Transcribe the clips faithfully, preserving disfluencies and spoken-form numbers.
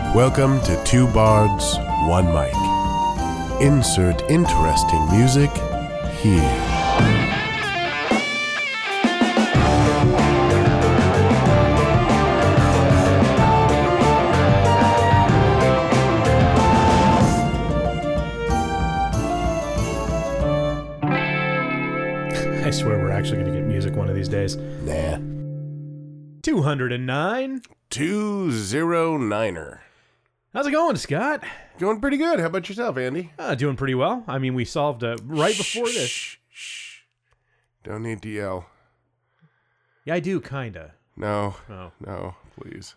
Welcome to Two Bards, One Mic. Insert interesting music here. I swear we're actually going to get music one of these days. Nah. two hundred nine. Two zero niner. How's it going, Scott? Going pretty good. How about yourself, Andy? Uh, doing pretty well. I mean, we solved uh, right before Shh, this. Shh, shh. Don't need to yell. Yeah, I do, kind of. No. Oh. No, please.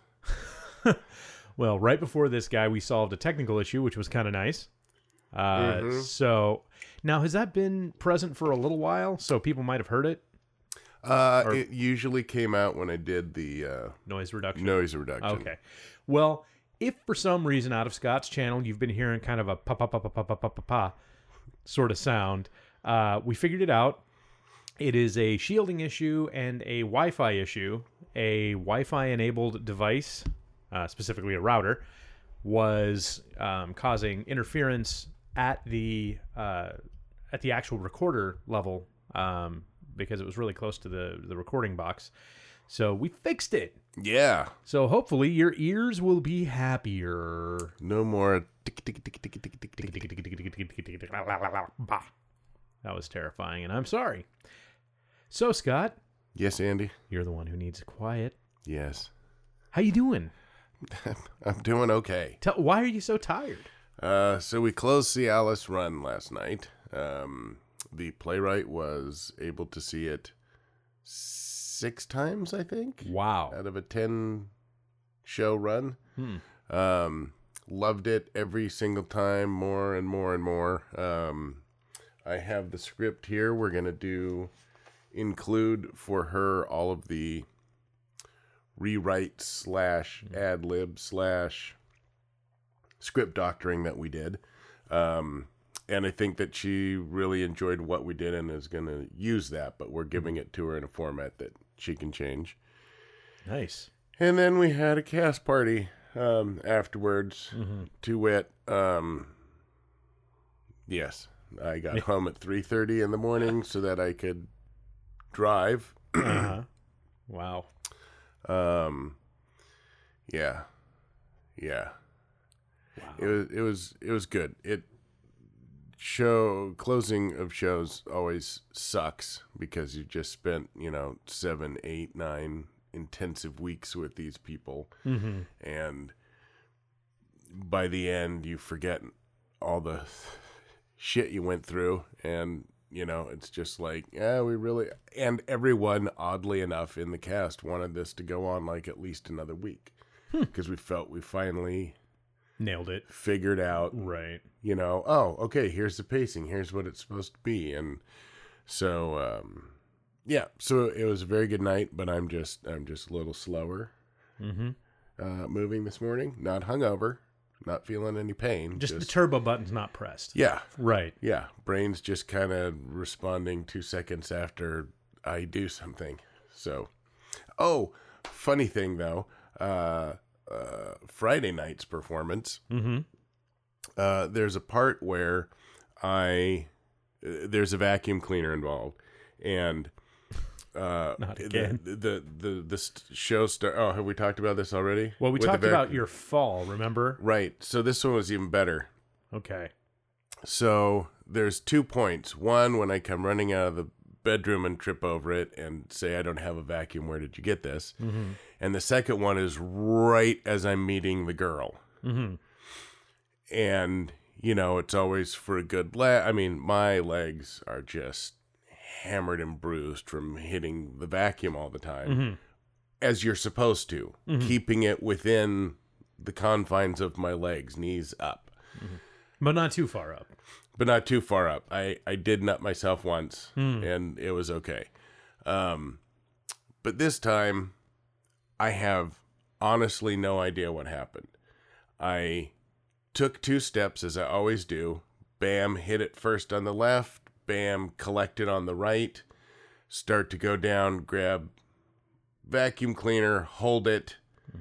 Well, right before this guy, we solved a technical issue, which was kind of nice. Uh, Mm-hmm. So, now, has that been present for a little while? So people might have heard it? Uh, Or- it usually came out when I did the uh, Noise reduction? noise reduction. Okay. Well, if for some reason out of Scott's channel you've been hearing kind of a pa pa pa pa pa pa pa pa pa sort of sound, uh, we figured it out. It is a shielding issue and a Wi-Fi issue. A Wi-Fi enabled device, uh, specifically a router, was um, causing interference at the uh, at the actual recorder level um, because it was really close to the the recording box. So we fixed it. Yeah. So hopefully your ears will be happier. No more. tick, tick, tick, tick, tick, tick, tick, tick. That was terrifying, and I'm sorry. So, Scott, Yes, Andy. you're the one who needs quiet. Yes. How you doing? I'm doing okay. Tell, why are you so tired? Uh, so we closed the Alice run last night. Um, the playwright was able to see it six times, I think, Wow. out of a ten show run. Hmm. Um, loved it every single time, more and more and more. Um, I have the script here. We're going to do, include for her all of the rewrite slash ad lib slash script doctoring that we did. Um, and I think that she really enjoyed what we did and is going to use that, but we're giving it to her in a format that she can change. Nice. And then we had a cast party um, afterwards. Mm-hmm. To wit, um, yes, I got home at three thirty in the morning so that I could drive. Uh-huh. Wow. Um, yeah, yeah. Wow. It was it was it was good. It show closing of shows always sucks because you just spent, you know, seven, eight, nine intensive weeks with these people, Mm-hmm. and by the end you forget all the shit you went through, and you know it's just like, yeah, we really, and everyone oddly enough in the cast wanted this to go on like at least another week because we felt we finally Nailed it. figured out, Right. you know, oh, okay, here's the pacing, here's what it's supposed to be. And so, um, yeah, so it was a very good night, but I'm just, I'm just a little slower, Mm-hmm. uh, moving this morning, not hungover, not feeling any pain. Just, the turbo button's not pressed. yeah, Right. yeah. Brain's just kind of responding two seconds after I do something. So, oh, funny thing though, uh, uh, Friday night's performance, Mm-hmm. Uh, there's a part where I uh, there's a vacuum cleaner involved, and uh, Not the- again. The the the, the st- show start. Oh, have we talked about this already? Well, we With the talked vac- about your fall, remember? right. So this one was even better. Okay. So there's two points. One, when I come running out of the bedroom and trip over it and say, I don't have a vacuum, where did you get this? Mm-hmm. And the second one is right as I'm meeting the girl. Mm-hmm. And, you know, it's always for a good leg. I mean, my legs are just hammered and bruised from hitting the vacuum all the time, Mm-hmm. as you're supposed to, Mhm. keeping it within the confines of my legs, knees up, But not too far up. but not too far up. I, I did nut myself once, Mm. and it was okay. Um, but this time, I have honestly no idea what happened. I took two steps, as I always do. Bam, hit it first on the left. Bam, collect it on the right. Start to go down, grab vacuum cleaner, hold it,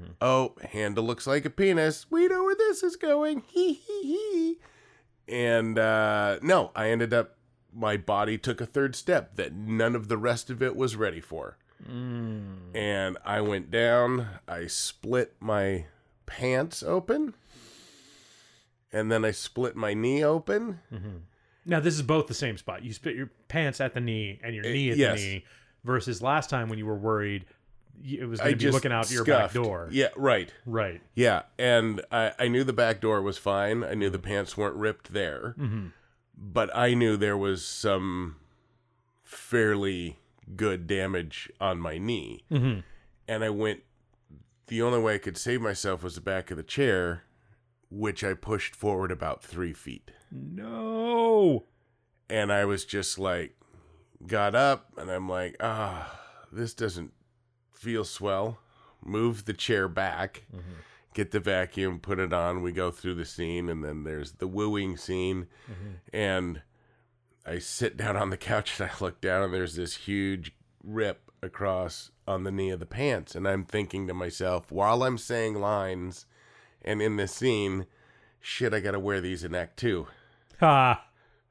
Mm-hmm. Oh, handle looks like a penis. We know where this is going. Hee hee hee. And uh, no, I ended up, my body took a third step that none of the rest of it was ready for. Mm. And I went down, I split my pants open, and then I split my knee open. Mm-hmm. Now, this is both the same spot. You split your pants at the knee and your knee at yes. the knee, versus last time when you were worried it was going I to be just looking out your scuffed. back door. Yeah, right. Right. Yeah, and I, I knew the back door was fine. I knew the pants weren't ripped there. Mm-hmm. But I knew there was some fairly good damage on my knee. Mm-hmm. And I went, the only way I could save myself was the back of the chair, which I pushed forward about three feet. No. And I was just like, got up, and I'm like, ah, this doesn't feel swell. Move the chair back, Mm-hmm. get the vacuum, put it on. We go through the scene, and then there's the wooing scene. Mm-hmm. And I sit down on the couch, and I look down, and there's this huge rip across on the knee of the pants. And I'm thinking to myself, while I'm saying lines and in this scene, shit, I got to wear these in act two. Ha.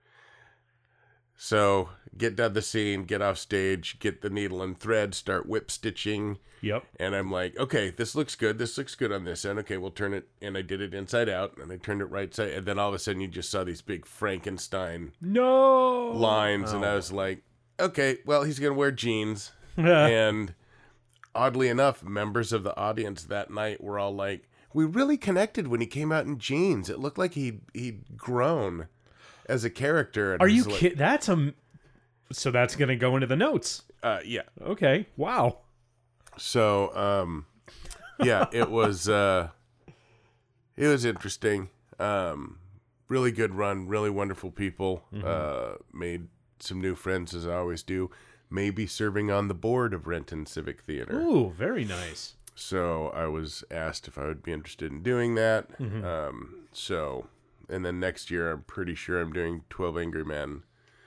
So get done the scene, get off stage, get the needle and thread, start whip stitching. Yep. And I'm like, okay, this looks good. This looks good on this end. Okay, we'll turn it. And I did it inside out, and I turned it right side. And then all of a sudden, you just saw these big Frankenstein No. lines. Oh. And I was like, okay, well, he's going to wear jeans. And oddly enough, members of the audience that night were all like, we really connected when he came out in jeans. It looked like he'd, he'd grown as a character. And Are I was you like, kidding? That's a. So that's going to go into the notes. Uh, yeah. Okay. Wow. So, um, yeah, it was, uh, it was interesting. Um, really good run, really wonderful people. Mm-hmm. Uh, made some new friends, as I always do. Maybe serving on the board of Renton Civic Theater. Ooh, very nice. So I was asked if I would be interested in doing that. Mm-hmm. Um, so, and then next year, I'm pretty sure I'm doing twelve Angry Men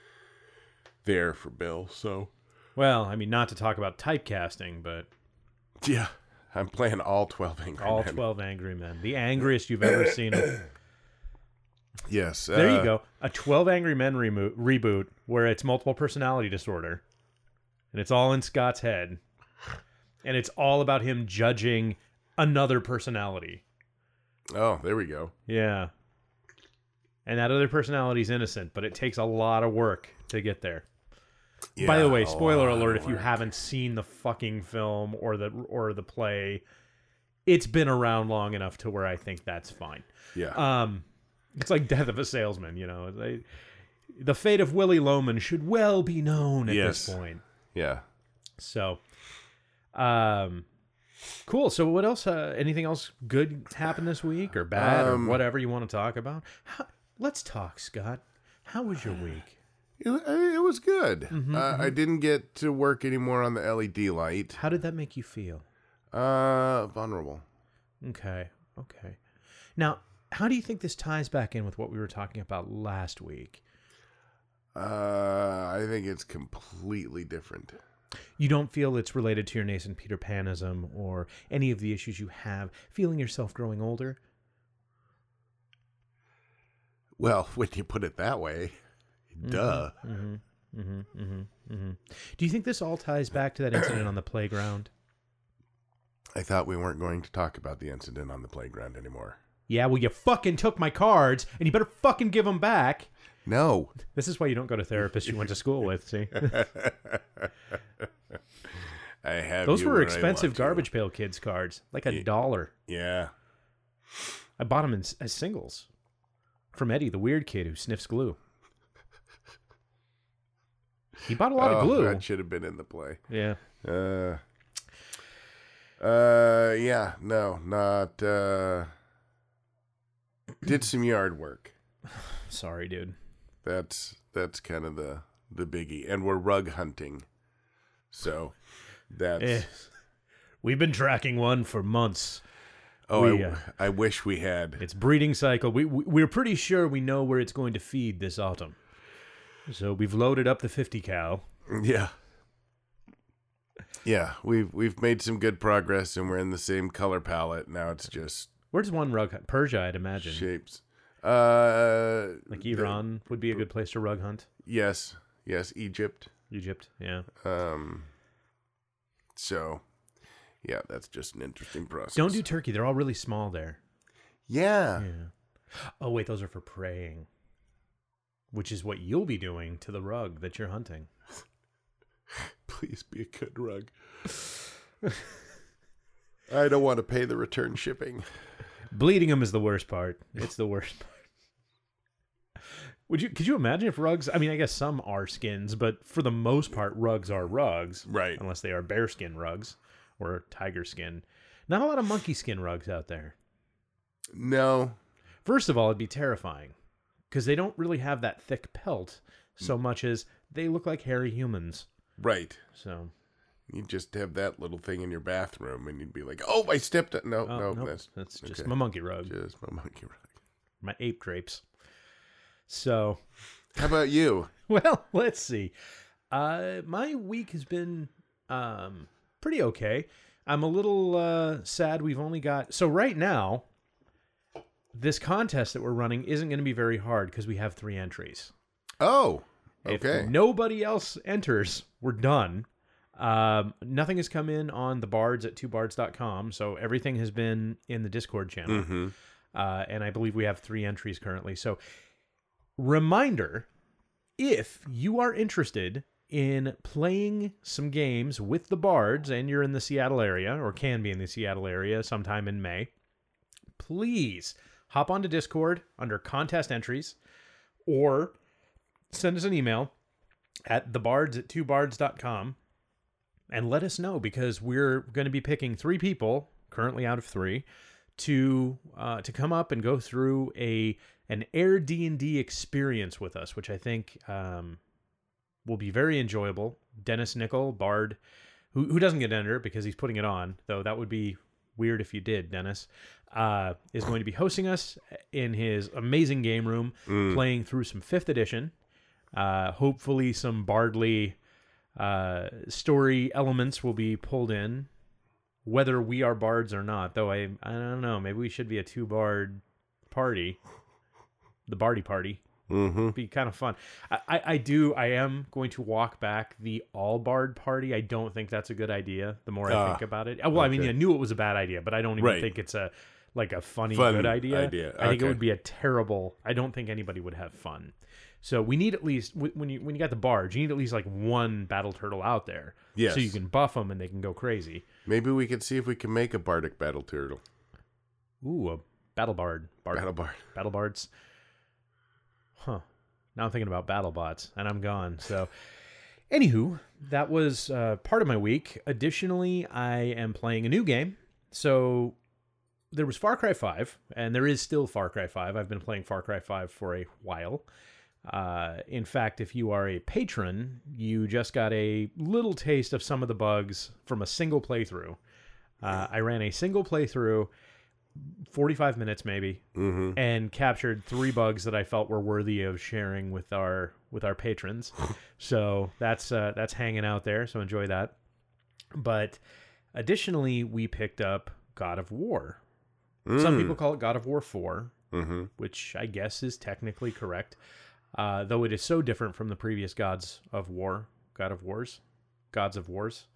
there for Bill. So, Well, I mean, not to talk about typecasting, but yeah, I'm playing all twelve Angry all Men. twelve Angry Men. The angriest you've ever seen them. Yes. There uh, you go. A twelve Angry Men remo- reboot where it's multiple personality disorder. And it's all in Scott's head. And it's all about him judging another personality. Oh, there we go. Yeah. And that other personality is innocent, but it takes a lot of work to get there. Yeah, By the way, a spoiler lot alert of if you work. haven't seen the fucking film or the or the play, it's been around long enough to where I think that's fine. Yeah. Um it's like Death of a Salesman, you know. They, the fate of Willie Loman should well be known at Yes. this point. yeah. So um cool. So what else uh, anything else good happened this week or bad Um, or whatever you want to talk about? How, let's talk, Scott. How was your week? It, it was good. Mm-hmm, uh, I didn't get to work anymore on the L E D light. How did that make you feel? Uh, vulnerable. Okay. Okay. Now, how do you think this ties back in with what we were talking about last week? Uh, I think it's completely different. You don't feel it's related to your nascent Peter Panism or any of the issues you have, feeling yourself growing older? Well, when you put it that way, duh. Mm-hmm. Mm-hmm. Mm-hmm. Mm-hmm. Do you think this all ties back to that incident on the playground? I thought we weren't going to talk about the incident on the playground anymore. Yeah, well, you fucking took my cards, and you better fucking give them back. No. This is why you don't go to therapists you went to school with, see? I have Those you were where I expensive want to. Garbage Pail Kids cards, like a Ye- dollar. Yeah. I bought them in, as singles from Eddie, the weird kid who sniffs glue. He bought a lot oh, of glue. That should have been in the play. Yeah. Uh, uh, yeah, no, not, uh, did some yard work. Sorry, dude. That's, that's kind of the, the biggie. And we're rug hunting. So that's, Eh. We've been tracking one for months. oh, we, I, uh, I wish we had. Its breeding cycle. We, we we're pretty sure we know where it's going to feed this autumn. So we've loaded up the fifty cal. Yeah. Yeah, we've we've made some good progress, and we're in the same color palette now. It's just Where's one rug hunt? Persia, I'd imagine. shapes. Uh, Like Iran would be a good place to rug hunt. yes, yes, Egypt. Egypt, yeah. Um, so, yeah, that's just an interesting process. Don't do Turkey. They're all really small there. Yeah. Yeah. Oh, wait, those are for praying, which is what you'll be doing to the rug that you're hunting. Please be a good rug. I don't want to pay the return shipping. Bleeding them is the worst part. It's the worst part. Would you? Could you imagine if rugs? I mean, I guess some are skins, but for the most part, rugs are rugs, Right. Unless they are bear skin rugs or tiger skin. Not a lot of monkey skin rugs out there. No. First of all, it'd be terrifying because they don't really have that thick pelt so much as they look like hairy humans. Right. So You just have that little thing in your bathroom, and you'd be like, "Oh, I stepped it." No, oh, no, nope, that's that's just okay. my monkey rug, just my monkey rug. my ape drapes. So, How about you? well, let's see. Uh, my week has been um, pretty okay. I'm a little uh, sad we've only got... So right now, this contest that we're running isn't going to be very hard because we have three entries. Oh, okay. If nobody else enters, we're done. Um, nothing has come in on the bards at two bards dot com, so everything has been in the Discord channel. Mm-hmm. Uh, and I believe we have three entries currently. So, reminder, if you are interested in playing some games with the bards and you're in the Seattle area, or can be in the Seattle area sometime in May, please hop onto Discord under contest entries or send us an email at the bards at two bards dot com and let us know, because we're going to be picking three people, currently out of three, to uh, to come up and go through a an Air D and D experience with us, which I think um, will be very enjoyable. Dennis Nickel, Bard, who who doesn't get to enter because he's putting it on, though that would be weird if you did, Dennis, uh, is going to be hosting us in his amazing game room, Mm. playing through some fifth edition. Uh, hopefully some Bardly uh, story elements will be pulled in, whether we are bards or not. Though I I don't know, maybe we should be a two bard party, the Bardy party. Mm-hmm. Be kind of fun. I, I I do I am going to walk back the all bard party. I don't think that's a good idea. The more I Ah, think about it, well, I mean, okay. I knew it was a bad idea, but I don't even Right. think it's a like a funny Fun good idea. idea. I think it Okay. would be a terrible. I don't think anybody would have fun. So we need at least wh- when you when you got the barge, you need at least like one battle turtle out there, Yes. so you can buff them and they can go crazy. Maybe we could see if we can make a bardic battle turtle. Ooh, a battle bard, bard Battle bard. battle bards. Huh. Now I'm thinking about battle bots, and I'm gone. So, anywho, that was uh, part of my week. Additionally, I am playing a new game. So there was Far Cry five, and there is still Far Cry five. I've been playing Far Cry five for a while. Uh, in fact, if you are a patron, you just got a little taste of some of the bugs from a single playthrough. Uh, I ran a single playthrough, forty-five minutes maybe, Mm-hmm. and captured three bugs that I felt were worthy of sharing with our with our patrons. So that's uh, that's hanging out there. So enjoy that. But additionally, we picked up God of War. Some people call it God of War four, Mm-hmm. which I guess is technically correct. Uh, though it is so different from the previous Gods of War, God of Wars, Gods of Wars,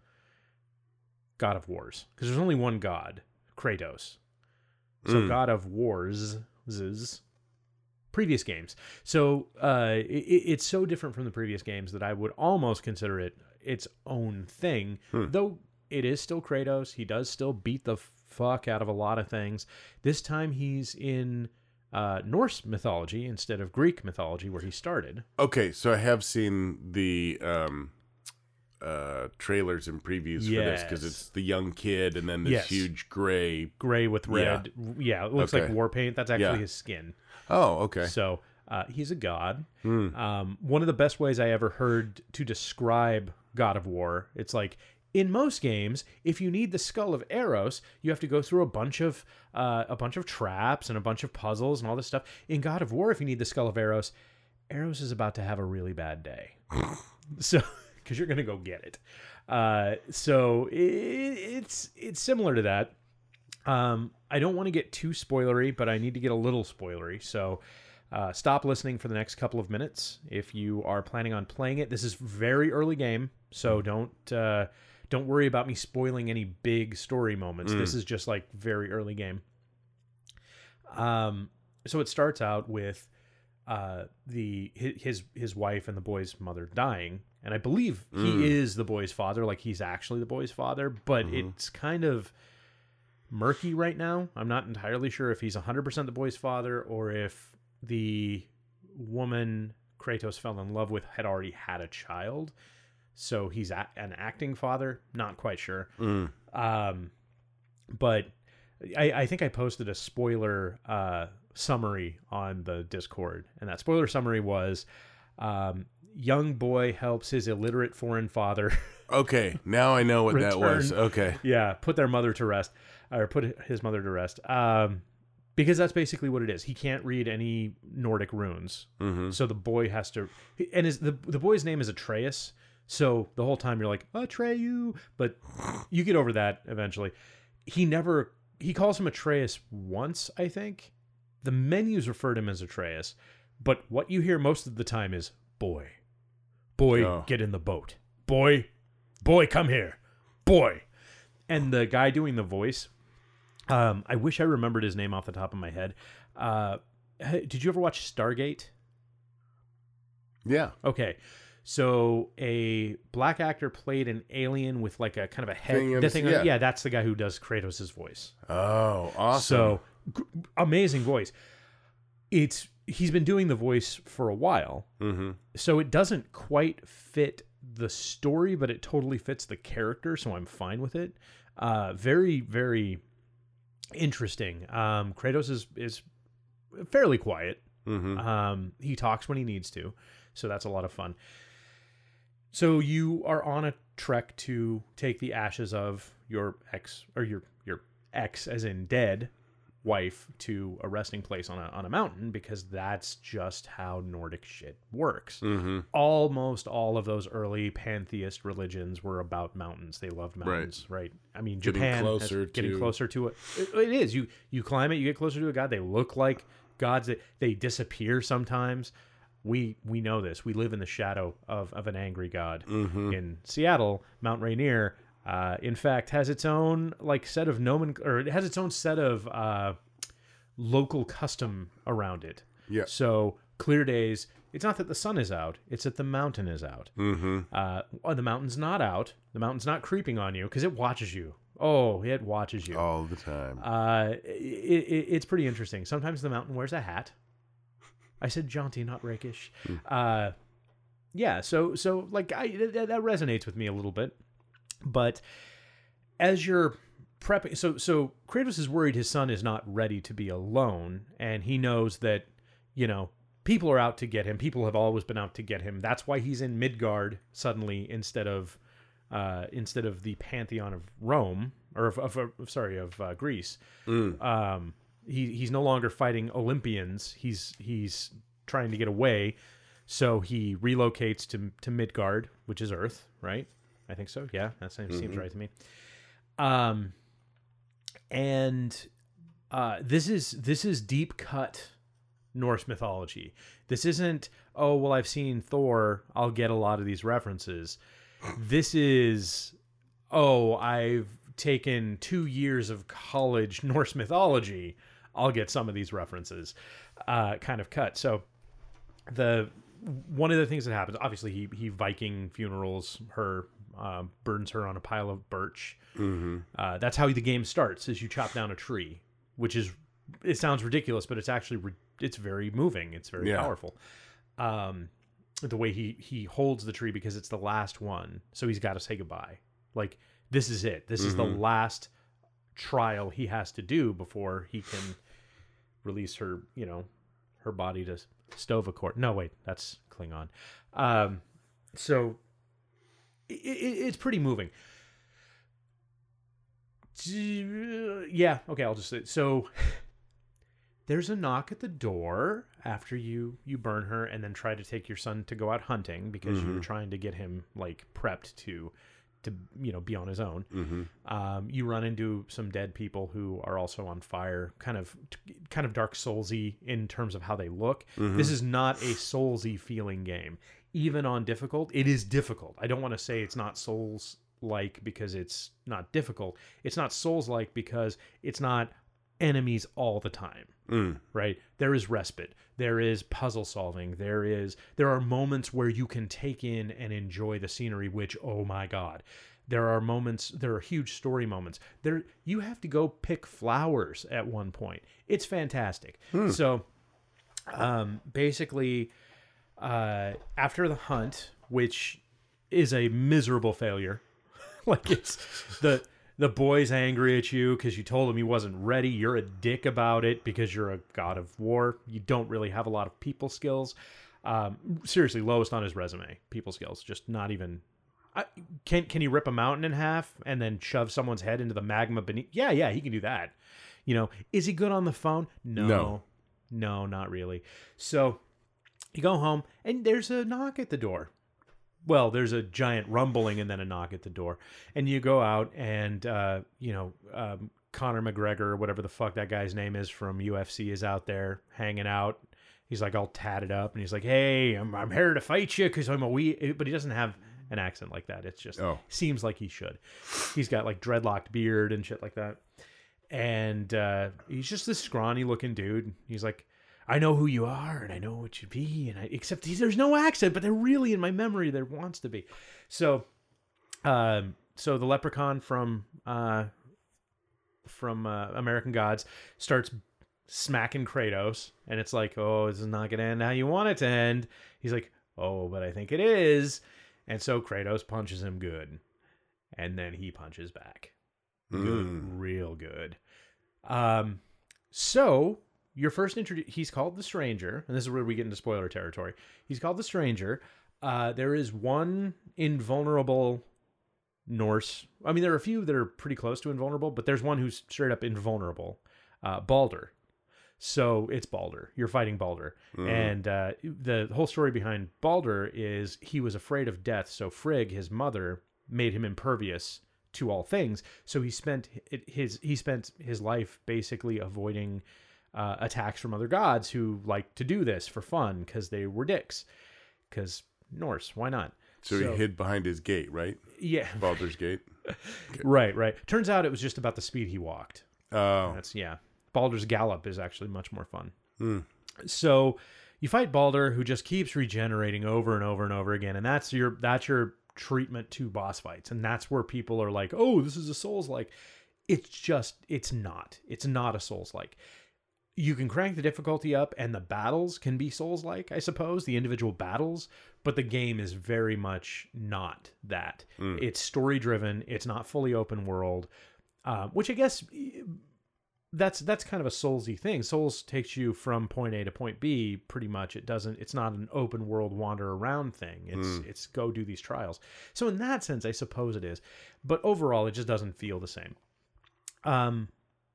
God of Wars, because there's only one God, Kratos. So Mm. God of Wars, zzz, previous games. So uh, it, it's so different from the previous games that I would almost consider it its own thing. Hmm. Though it is still Kratos, he does still beat the fuck out of a lot of things. This time he's in uh, Norse mythology instead of Greek mythology, where he started. Okay, so I have seen the um, uh, trailers and previews for this, because Yes. it's the young kid and then this Yes. huge gray. Gray with red. Yeah, it looks like Okay. war paint. That's actually Yeah. his skin. Oh, okay. So uh, he's a god. Hmm. Um, one of the best ways I ever heard to describe God of War, it's like, in most games, if you need the skull of Eros, you have to go through a bunch of uh, a bunch of traps and a bunch of puzzles and all this stuff. In God of War, if you need the skull of Eros, Eros is about to have a really bad day. So, because you're going to go get it. Uh, so it, it's it's similar to that. Um, I don't want to get too spoilery, but I need to get a little spoilery. So uh, stop listening for the next couple of minutes if you are planning on playing it. This is very early game, so don't uh, don't worry about me spoiling any big story moments. Mm. This is just like very early game. Um, so it starts out with uh, the his his wife and the boy's mother dying, and I believe mm. he is the boy's father, like he's actually the boy's father, but mm-hmm. it's kind of murky right now. I'm not entirely sure if he's one hundred percent the boy's father or if the woman Kratos fell in love with had already had a child, so he's a- an acting father. Not quite sure. Mm. Um, but I, I think I posted a spoiler uh, summary on the Discord, and that spoiler summary was um, young boy helps his illiterate foreign father. Okay, now I know what return, that was. Okay. Yeah, put their mother to rest, or put his mother to rest. Um, because that's basically what it is. He can't read any Nordic runes. Mm-hmm. So the boy has to, and his, the, the boy's name is Atreus. So the whole time you're like, Atreyu, but you get over that eventually. He never, he calls him Atreus once, I think. The menus refer to him as Atreus, but what you hear most of the time is, boy, boy, oh. get in the boat. Boy, boy, come here. Boy. And the guy doing the voice, um, I wish I remembered his name off the top of my head. Uh, did you ever watch Stargate? Yeah. Okay. So a black actor played an alien with like a kind of a head. Thing the thing, yeah. yeah, that's the guy who does Kratos' voice. Oh, awesome. So g- amazing voice. It's he's been doing the voice for a while. Mm-hmm. So it doesn't quite fit the story, but it totally fits the character, so I'm fine with it. Uh, very, very interesting. Um, Kratos is, is fairly quiet. Mm-hmm. Um, he talks when he needs to, so that's a lot of fun. So you are on a trek to take the ashes of your ex, or your your ex, as in dead, wife to a resting place on a on a mountain, because that's just how Nordic shit works. Mm-hmm. Almost all of those early pantheist religions were about mountains. They loved mountains, right? right? I mean, getting Japan closer has, getting to... closer to it. it. It is. You you climb it, you get closer to a god. They look like gods. They, they disappear sometimes. We we know this. We live in the shadow of, of an angry god. Mm-hmm. In Seattle, Mount Rainier, uh, in fact, has its own like set of nomen or it has its own set of uh, local custom around it. Yeah. So clear days, it's not that the sun is out; it's that the mountain is out. Mm-hmm. Uh, oh, the mountain's not out. The mountain's not creeping on you because it watches you. Oh, it watches you all the time. Uh, it, it, it's pretty interesting. Sometimes the mountain wears a hat. I said jaunty, not rakish. Mm. Uh, yeah, so so like I that, that resonates with me a little bit. But as you're prepping, so so Kratos is worried his son is not ready to be alone, and he knows that, you know, people are out to get him. People have always been out to get him. That's why he's in Midgard suddenly instead of uh, instead of the pantheon of Rome or of, of, of sorry of uh, Greece. Mm. Um, He he's no longer fighting Olympians. He's he's trying to get away, so he relocates to to Midgard, which is Earth, right? I think so. Yeah, that seems, mm-hmm. seems right to me. Um, and uh, this is this is deep cut Norse mythology. This isn't, oh well, I've seen Thor, I'll get a lot of these references. This is, oh, I've taken two years of college Norse mythology, I'll get some of these references, uh, kind of cut. So the one of the things that happens, obviously he he Viking funerals her, uh, burns her on a pile of birch. Mm-hmm. Uh, that's how the game starts, is you chop down a tree, which is, it sounds ridiculous, but it's actually, re- it's very moving. It's very yeah. powerful. Um, the way he, he holds the tree, because it's the last one. So he's got to say goodbye. Like, this is it. This mm-hmm. is the last trial he has to do before he can release her, you know, her body to Sto-Val-Kor. No, wait, that's Klingon. Um, so it, it, it's pretty moving. Yeah, okay, I'll just say so. There's a knock at the door after you you burn her and then try to take your son to go out hunting, because mm-hmm. you're trying to get him like prepped to to, you know, be on his own. Mm-hmm. Um, you run into some dead people who are also on fire, kind of kind of Dark Soulsy in terms of how they look. Mm-hmm. This is not a Soulsy feeling game. Even on difficult, it is difficult. I don't want to say it's not Souls-like because it's not difficult. It's not Souls-like because it's not enemies all the time. Mm. Right? There is respite. There is puzzle solving. There is there are moments where you can take in and enjoy the scenery, which, oh my God. There are moments, there are huge story moments. There you have to go pick flowers at one point. It's fantastic. Hmm. So um basically uh after the hunt, which is a miserable failure, like it's the The boy's angry at you because you told him he wasn't ready. You're a dick about it because you're a god of war. You don't really have a lot of people skills. Um, seriously, lowest on his resume. People skills, just not even. I, can can he rip a mountain in half and then shove someone's head into the magma beneath? Yeah, yeah, he can do that. You know, is he good on the phone? No, No, no, not really. So you go home and there's a knock at the door. Well, there's a giant rumbling and then a knock at the door. And you go out and, uh, you know, um, Conor McGregor, or whatever the fuck that guy's name is from U F C, is out there hanging out. He's like all tatted up and he's like, hey, I'm, I'm here to fight you because I'm a wee... But he doesn't have an accent like that. It's just oh. seems like he should. He's got like dreadlocked beard and shit like that. And uh, he's just this scrawny looking dude. He's like, I know who you are, and I know what you be, and I, except there's no accent, but they're really in my memory. There wants to be. So, um, so the leprechaun from uh, from uh, American Gods starts smacking Kratos, and it's like, oh, this is not gonna end how you want it to end. He's like, oh, but I think it is, and so Kratos punches him good, and then he punches back, good, Mm. real good. Um, so. Your first introduce, he's called the Stranger, and this is where we get into spoiler territory. He's called the Stranger. Uh, there is one invulnerable Norse. I mean, there are a few that are pretty close to invulnerable, but there's one who's straight up invulnerable. Uh, Baldur. So it's Baldur. You're fighting Baldur. Mm. And uh, the whole story behind Baldur is he was afraid of death. So Frigg, his mother, made him impervious to all things. So he spent his he spent his life basically avoiding Uh, attacks from other gods who like to do this for fun because they were dicks. Because Norse, why not? So, so he hid behind his gate, right? Yeah. Baldur's Gate. Okay. Right, right. Turns out it was just about the speed he walked. Oh. That's, yeah. Baldur's Gallop is actually much more fun. Hmm. So you fight Baldur, who just keeps regenerating over and over and over again. And that's your that's your treatment to boss fights. And that's where people are like, oh, this is a Souls-like. It's just, it's not. It's not a Souls-like. You can crank the difficulty up and the battles can be Souls-like, I suppose, the individual battles, but the game is very much not that. Mm. It's story-driven. It's not fully open world, uh, which I guess that's that's kind of a Soulsy thing. Souls takes you from point A to point B pretty much. It doesn't, it's not an open world wander around thing. It's, mm. it's go do these trials. So in that sense, I suppose it is. But overall, it just doesn't feel the same. Um...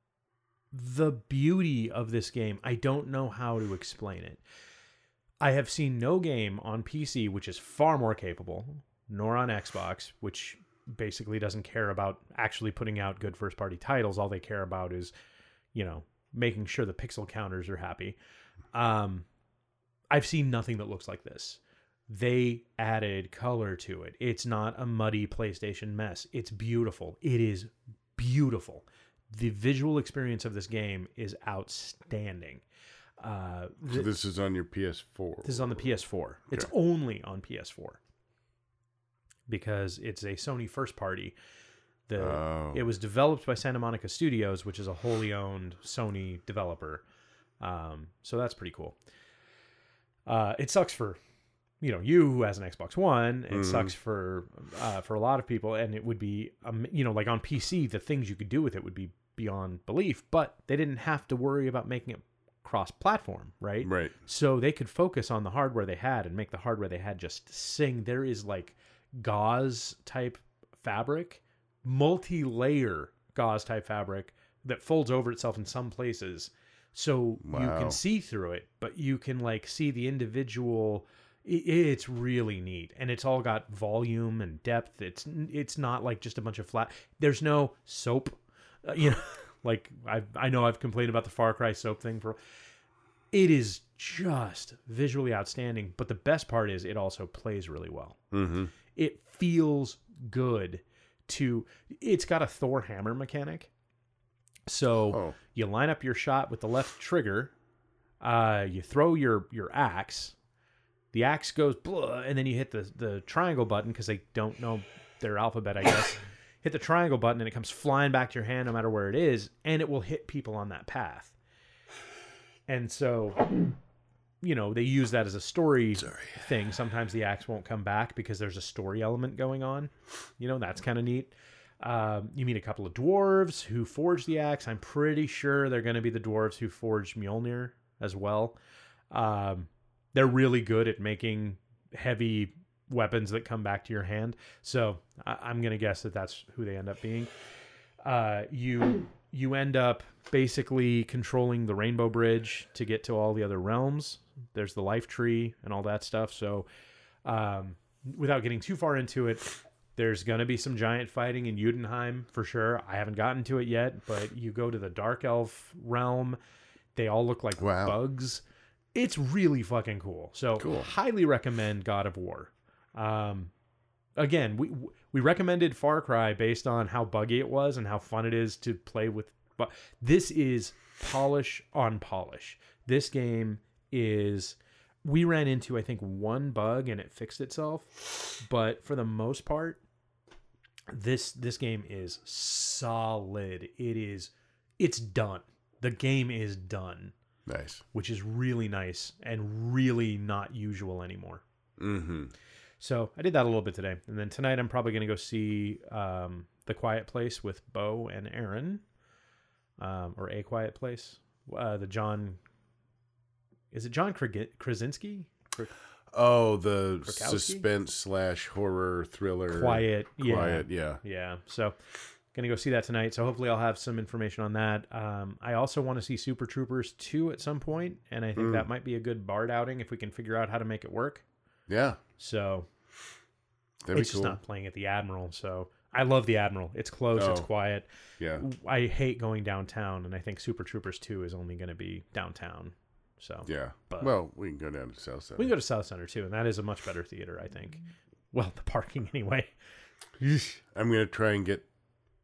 The beauty of this game, I don't know how to explain it. I have seen no game on P C which is far more capable, nor on Xbox, which basically doesn't care about actually putting out good first-party titles. All they care about is, you know, making sure the pixel counters are happy. Um, I've seen nothing that looks like this. They added color to it. It's not a muddy PlayStation mess. It's beautiful. It is beautiful. The visual experience of this game is outstanding. Uh, th- so this is on your P S four? This is on the P S four. Okay. It's only on P S four. Because it's a Sony first party. The, oh. It was developed by Santa Monica Studios, which is a wholly owned Sony developer. Um, so that's pretty cool. Uh, it sucks for, you know, you who has an Xbox One. It mm. sucks for uh, for a lot of people. And it would be, um, you know, like on P C, the things you could do with it would be beyond belief, but they didn't have to worry about making it cross-platform, right? Right. So they could focus on the hardware they had and make the hardware they had just sing. There is like gauze type fabric, multi-layer gauze type fabric that folds over itself in some places. So wow. you can see through it, but you can like see the individual It's really neat, and it's all got volume and depth. It's it's not like just a bunch of flat. There's no soap, uh, you know. Like I I know I've complained about the Far Cry soap thing for. It is just visually outstanding, but the best part is it also plays really well. Mm-hmm. It feels good to. It's got a Thor hammer mechanic, so Oh. you line up your shot with the left trigger, uh, you throw your your axe. The axe goes, blah, and then you hit the, the triangle button because they don't know their alphabet, I guess. Hit the triangle button, and it comes flying back to your hand no matter where it is, and it will hit people on that path. And so, you know, they use that as a story Sorry. thing. Sometimes the axe won't come back because there's a story element going on. You know, that's kind of neat. Um, you meet a couple of dwarves who forge the axe. I'm pretty sure they're going to be the dwarves who forged Mjolnir as well. Um... They're really good at making heavy weapons that come back to your hand. So I- I'm going to guess that that's who they end up being. Uh, you you end up basically controlling the Rainbow Bridge to get to all the other realms. There's the life tree and all that stuff. So um, without getting too far into it, there's going to be some giant fighting in Jotunheim for sure. I haven't gotten to it yet, but you go to the Dark Elf realm. They all look like Wow. bugs. It's really fucking cool. So Cool. highly recommend God of War. Um, again, we we recommended Far Cry based on how buggy it was and how fun it is to play with. But this is polish on polish. This game is. We ran into I think one bug and it fixed itself, but for the most part, this this game is solid. It is. It's done. The game is done. Nice. Which is really nice and really not usual anymore. Mm-hmm. So I did that a little bit today. And then tonight I'm probably going to go see um, The Quiet Place with Bo and Aaron. Um, or A Quiet Place. Uh, the John... Is it John Kra- Krasinski? Kra- Oh, the Krakowski? suspense slash horror thriller. Quiet. Yeah. Quiet, yeah. Yeah. So... Gonna go see that tonight, so hopefully I'll have some information on that. Um, I also want to see Super Troopers two at some point, and I think Mm. that might be a good Bard outing if we can figure out how to make it work. Yeah. So That'd it's be just cool. not playing at the Admiral. So I love the Admiral. It's closed. It's Oh. quiet. Yeah. I hate going downtown, and I think Super Troopers two is only going to be downtown. So Yeah. But- well, we can go down to South Center. we can go to South Center too, and that is a much better theater, I think. Well, the parking anyway. I'm going to try and get...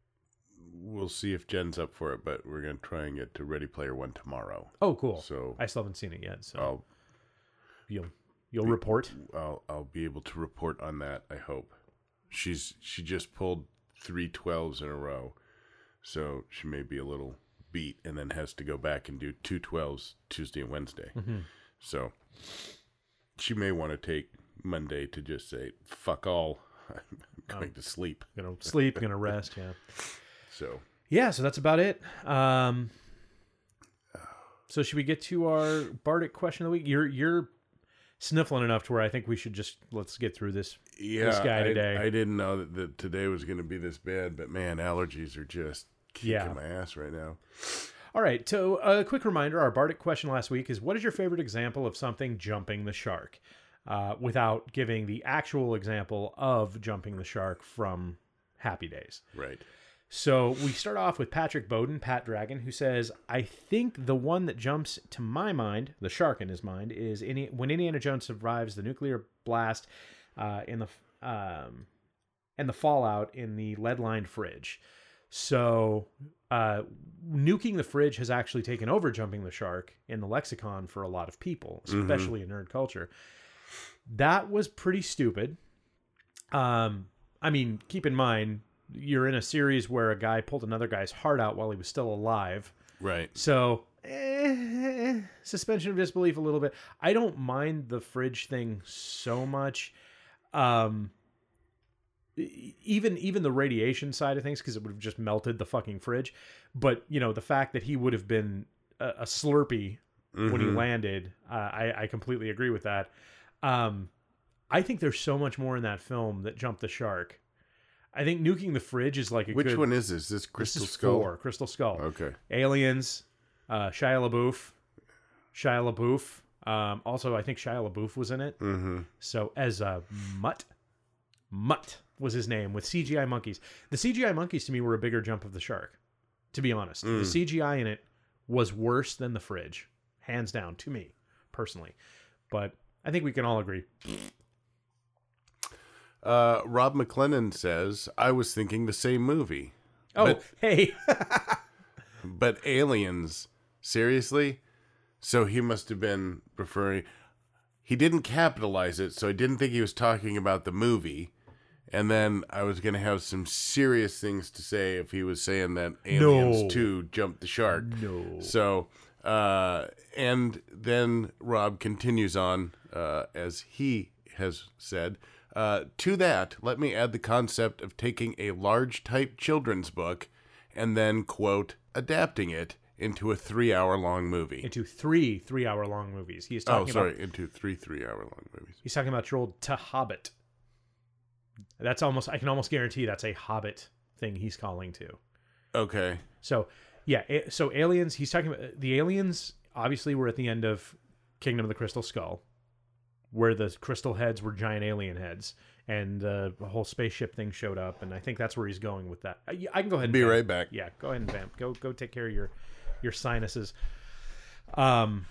We'll see if Jen's up for it, but we're going to try and get to Ready Player One tomorrow. Oh, cool. So I still haven't seen it yet, so I'll, you'll you'll report. I'll I'll be able to report on that, I hope. She's She just pulled three twelves in a row, so she may be a little beat and then has to go back and do two twelves Tuesday and Wednesday. Mm-hmm. So she may want to take Monday to just say, fuck all, I'm going Um, to sleep. Gonna sleep, gonna rest. Yeah. So Yeah, so that's about it. Um, so should we get to our Bardic question of the week? You're you're sniffling enough to where I think we should just let's get through this. yeah, This guy I, today. I didn't know that, that today was going to be this bad, but man, allergies are just kicking Yeah. my ass right now. All right. So a quick reminder: our Bardic question last week is, what is your favorite example of something jumping the shark? Uh, without giving the actual example of jumping the shark from Happy Days. Right. So we start off with Patrick Bowden, Pat Dragon, who says, I think the one that jumps to my mind, the shark in his mind, is any, when Indiana Jones survives the nuclear blast uh, in the um, and the fallout in the lead-lined fridge. So uh, nuking the fridge has actually taken over jumping the shark in the lexicon for a lot of people, especially in nerd culture. That was pretty stupid. Um, I mean, keep in mind, you're in a series where a guy pulled another guy's heart out while he was still alive. Right. So, eh, suspension of disbelief a little bit. I don't mind the fridge thing so much. Um, e- even even the radiation side of things, because it would have just melted the fucking fridge. But, you know, the fact that he would have been a, a Slurpee Mm-hmm. when he landed, uh, I, I completely agree with that. Um, I think there's so much more in that film that jumped the shark. I think nuking the fridge is like a Which good... one is this? This Crystal this is Skull? Four, Crystal Skull. Okay. Aliens, uh, Shia LaBeouf, Shia LaBeouf, Um, also, I think Shia LaBeouf was in it. Mm-hmm. So as a Mutt, Mutt was his name with C G I monkeys. The C G I monkeys to me were a bigger jump of the shark, to be honest. Mm. The C G I in it was worse than the fridge, hands down, to me personally. But I think we can all agree. Uh, Rob McLennan says, I was thinking the same movie. Oh, but, hey. but Aliens, seriously? So he must have been referring... He didn't capitalize it, so I didn't think he was talking about the movie. And then I was going to have some serious things to say if he was saying that Aliens No. two jumped the shark. No. So, uh, and then Rob continues on, uh, as he has said, uh, to that, let me add the concept of taking a large type children's book and then, quote, adapting it into a three-hour-long movie. Into three three-hour-long movies. He's Oh, talking sorry, about, into three three-hour-long movies. he's talking about your old Hobbit. That's almost, I can almost guarantee that's a Hobbit thing he's calling to. Okay. So, yeah, a- so aliens, he's talking about, the aliens obviously were at the end of Kingdom of the Crystal Skull, where the crystal heads were giant alien heads, and uh, the whole spaceship thing showed up, and I think that's where he's going with that. I, I can go ahead and Be vamp. right back. Yeah, go ahead and vamp. Go go take care of your your sinuses. Um,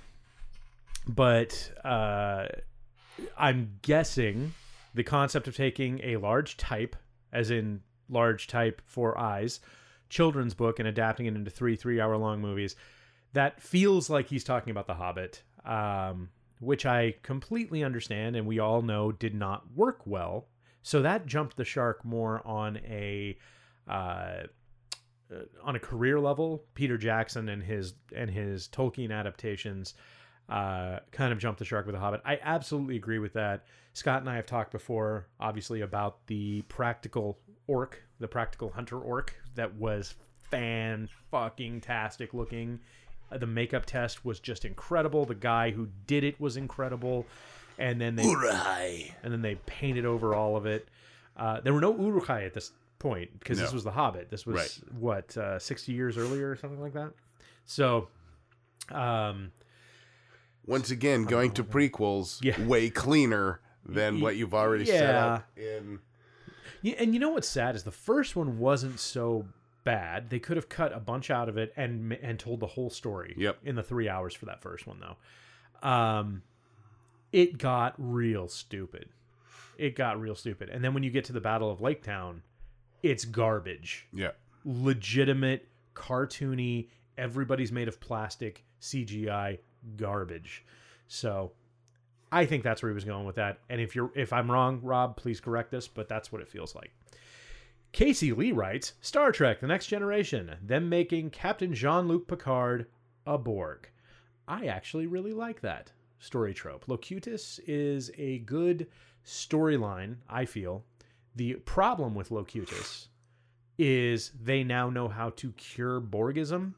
but uh, I'm guessing the concept of taking a large type, as in large type for eyes, children's book and adapting it into three three-hour-long movies, that feels like he's talking about The Hobbit, um, which I completely understand and we all know did not work well. So that jumped the shark more on a uh, on a career level. Peter Jackson and his and his Tolkien adaptations uh, kind of jumped the shark with The Hobbit. I absolutely agree with that. Scott and I have talked before, obviously, about the practical orc, the practical hunter orc that was fan-fucking-tastic looking. Uh, the makeup test was just incredible. The guy who did it was incredible. And then they Uruk-hai. and then they painted over all of it. Uh, there were no Uruk-hai at this point because No. this was The Hobbit. This was, Right. what, uh, sixty years earlier or something like that? So, um... Once again, going to prequels, Yeah. way cleaner than what you've already set Yeah. up in... Yeah, and you know what's sad is the first one wasn't so bad. They could have cut a bunch out of it and and told the whole story. Yep. In the three hours for that first one, though, um, it got real stupid. It got real stupid, and then when you get to the Battle of Lake Town, it's garbage. Yeah. Legitimate, cartoony. Everybody's made of plastic C G I garbage. So I think that's where he was going with that. And if you're if I'm wrong, Rob, please correct us, but that's what it feels like. Casey Lee writes, Star Trek The Next Generation, them making Captain Jean-Luc Picard a Borg. I actually really like that story trope. Locutus is a good storyline, I feel. The problem with Locutus is they now know how to cure Borgism.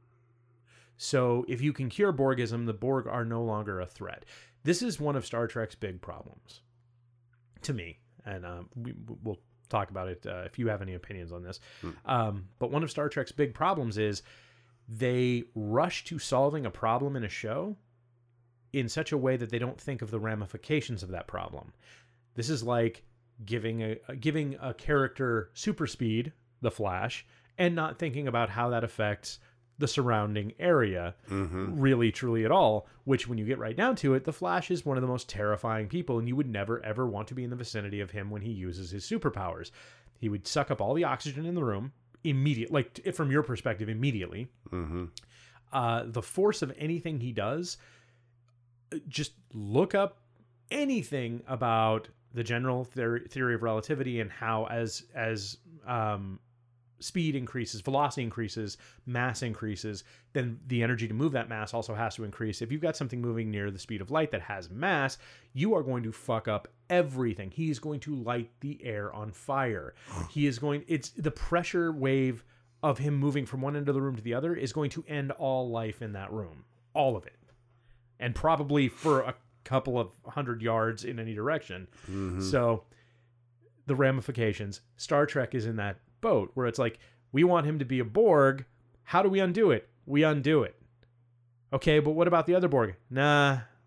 So if you can cure Borgism, the Borg are no longer a threat. This is one of Star Trek's big problems, to me, and um, we, we'll talk about it uh, if you have any opinions on this. Hmm. Um, but one of Star Trek's big problems is they rush to solving a problem in a show in such a way that they don't think of the ramifications of that problem. This is like giving a giving a character super speed, the Flash, and not thinking about how that affects the surrounding area Mm-hmm. really truly at all, which when you get right down to it, the Flash is one of the most terrifying people, and you would never ever want to be in the vicinity of him when he uses his superpowers. He would suck up all the oxygen in the room immediately, like t- from your perspective, immediately. Mm-hmm. Uh, the force of anything he does, just look up anything about the general theory, theory of relativity and how as as um, speed increases, velocity increases, mass increases, then the energy to move that mass also has to increase. If you've got something moving near the speed of light that has mass, you are going to fuck up everything. He is going to light the air on fire. He is going, it's the pressure wave of him moving from one end of the room to the other is going to end all life in that room. All of it. And probably for a couple of hundred yards in any direction. Mm-hmm. So the ramifications, Star Trek is in that boat where it's like, we want him to be a Borg. How do we undo it? We undo it. Okay, but what about the other Borg? Nah,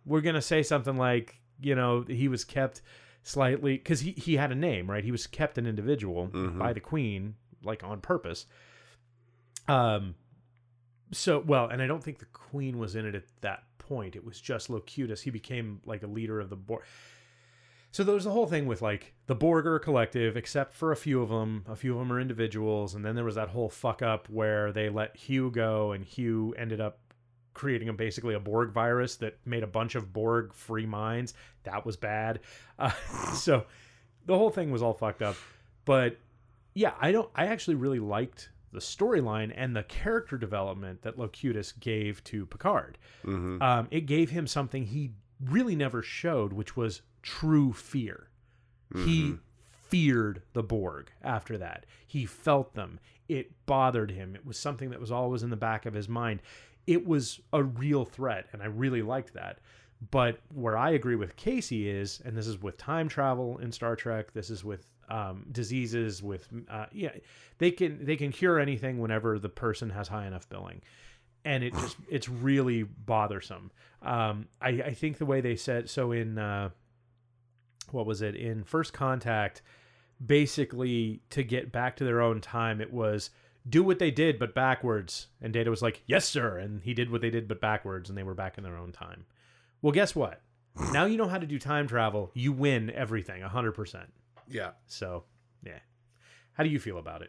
we're going to say something like, you know, he was kept slightly, because he, he had a name, right? He was kept an individual mm-hmm. by the queen, like on purpose. Um, so, well, and I don't think the queen was in it at that point. It was just Locutus. He became like a leader of the Borg. So there was the whole thing with like the Borg are a collective, except for a few of them. A few of them are individuals. And then there was that whole fuck up where they let Hugh go, and Hugh ended up creating a, basically a Borg virus that made a bunch of Borg free minds. That was bad. Uh, so the whole thing was all fucked up. But yeah, I don't, I actually really liked the storyline and the character development that Locutus gave to Picard. Mm-hmm. Um, it gave him something he really never showed, which was true fear. Mm-hmm. He feared the Borg after that. He felt them. It bothered him. It was something that was always in the back of his mind. It was a real threat, and I really liked that. But where I agree with Casey is, and this is with time travel in Star Trek, this is with um, diseases, with uh, yeah, they can they can cure anything whenever the person has high enough billing, and it just it's really bothersome. Um, I, I think the way they said so in uh, what was it in First Contact, basically to get back to their own time, it was do what they did but backwards, and Data was like, yes sir, and he did what they did but backwards, and they were back in their own time. Well, guess what? Now you know how to do time travel. You win everything one hundred percent. Yeah. So, yeah. How do you feel about it?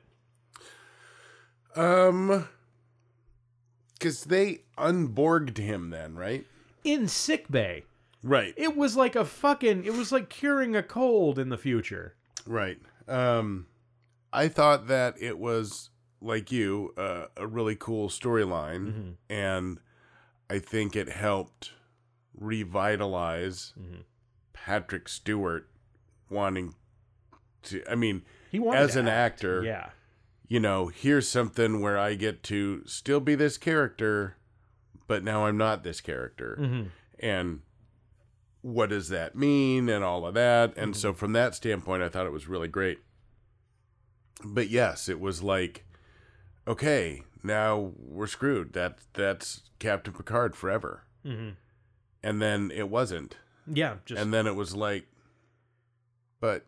Um, because they unborged him then, right? In sickbay. Right. It was like a fucking, it was like curing a cold in the future. Right. Um, I thought that it was, like you, uh, a really cool storyline, mm-hmm. and I think it helped revitalize mm-hmm. Patrick Stewart wanting to, I mean, he wanted as to an act. actor, yeah. you know, here's something where I get to still be this character, but now I'm not this character. Mm-hmm. And what does that mean and all of that? And mm-hmm. so from that standpoint, I thought it was really great. But yes, it was like, okay, now we're screwed. That, that's Captain Picard forever. Mm-hmm. And then it wasn't. Yeah. Just... And then it was like, but...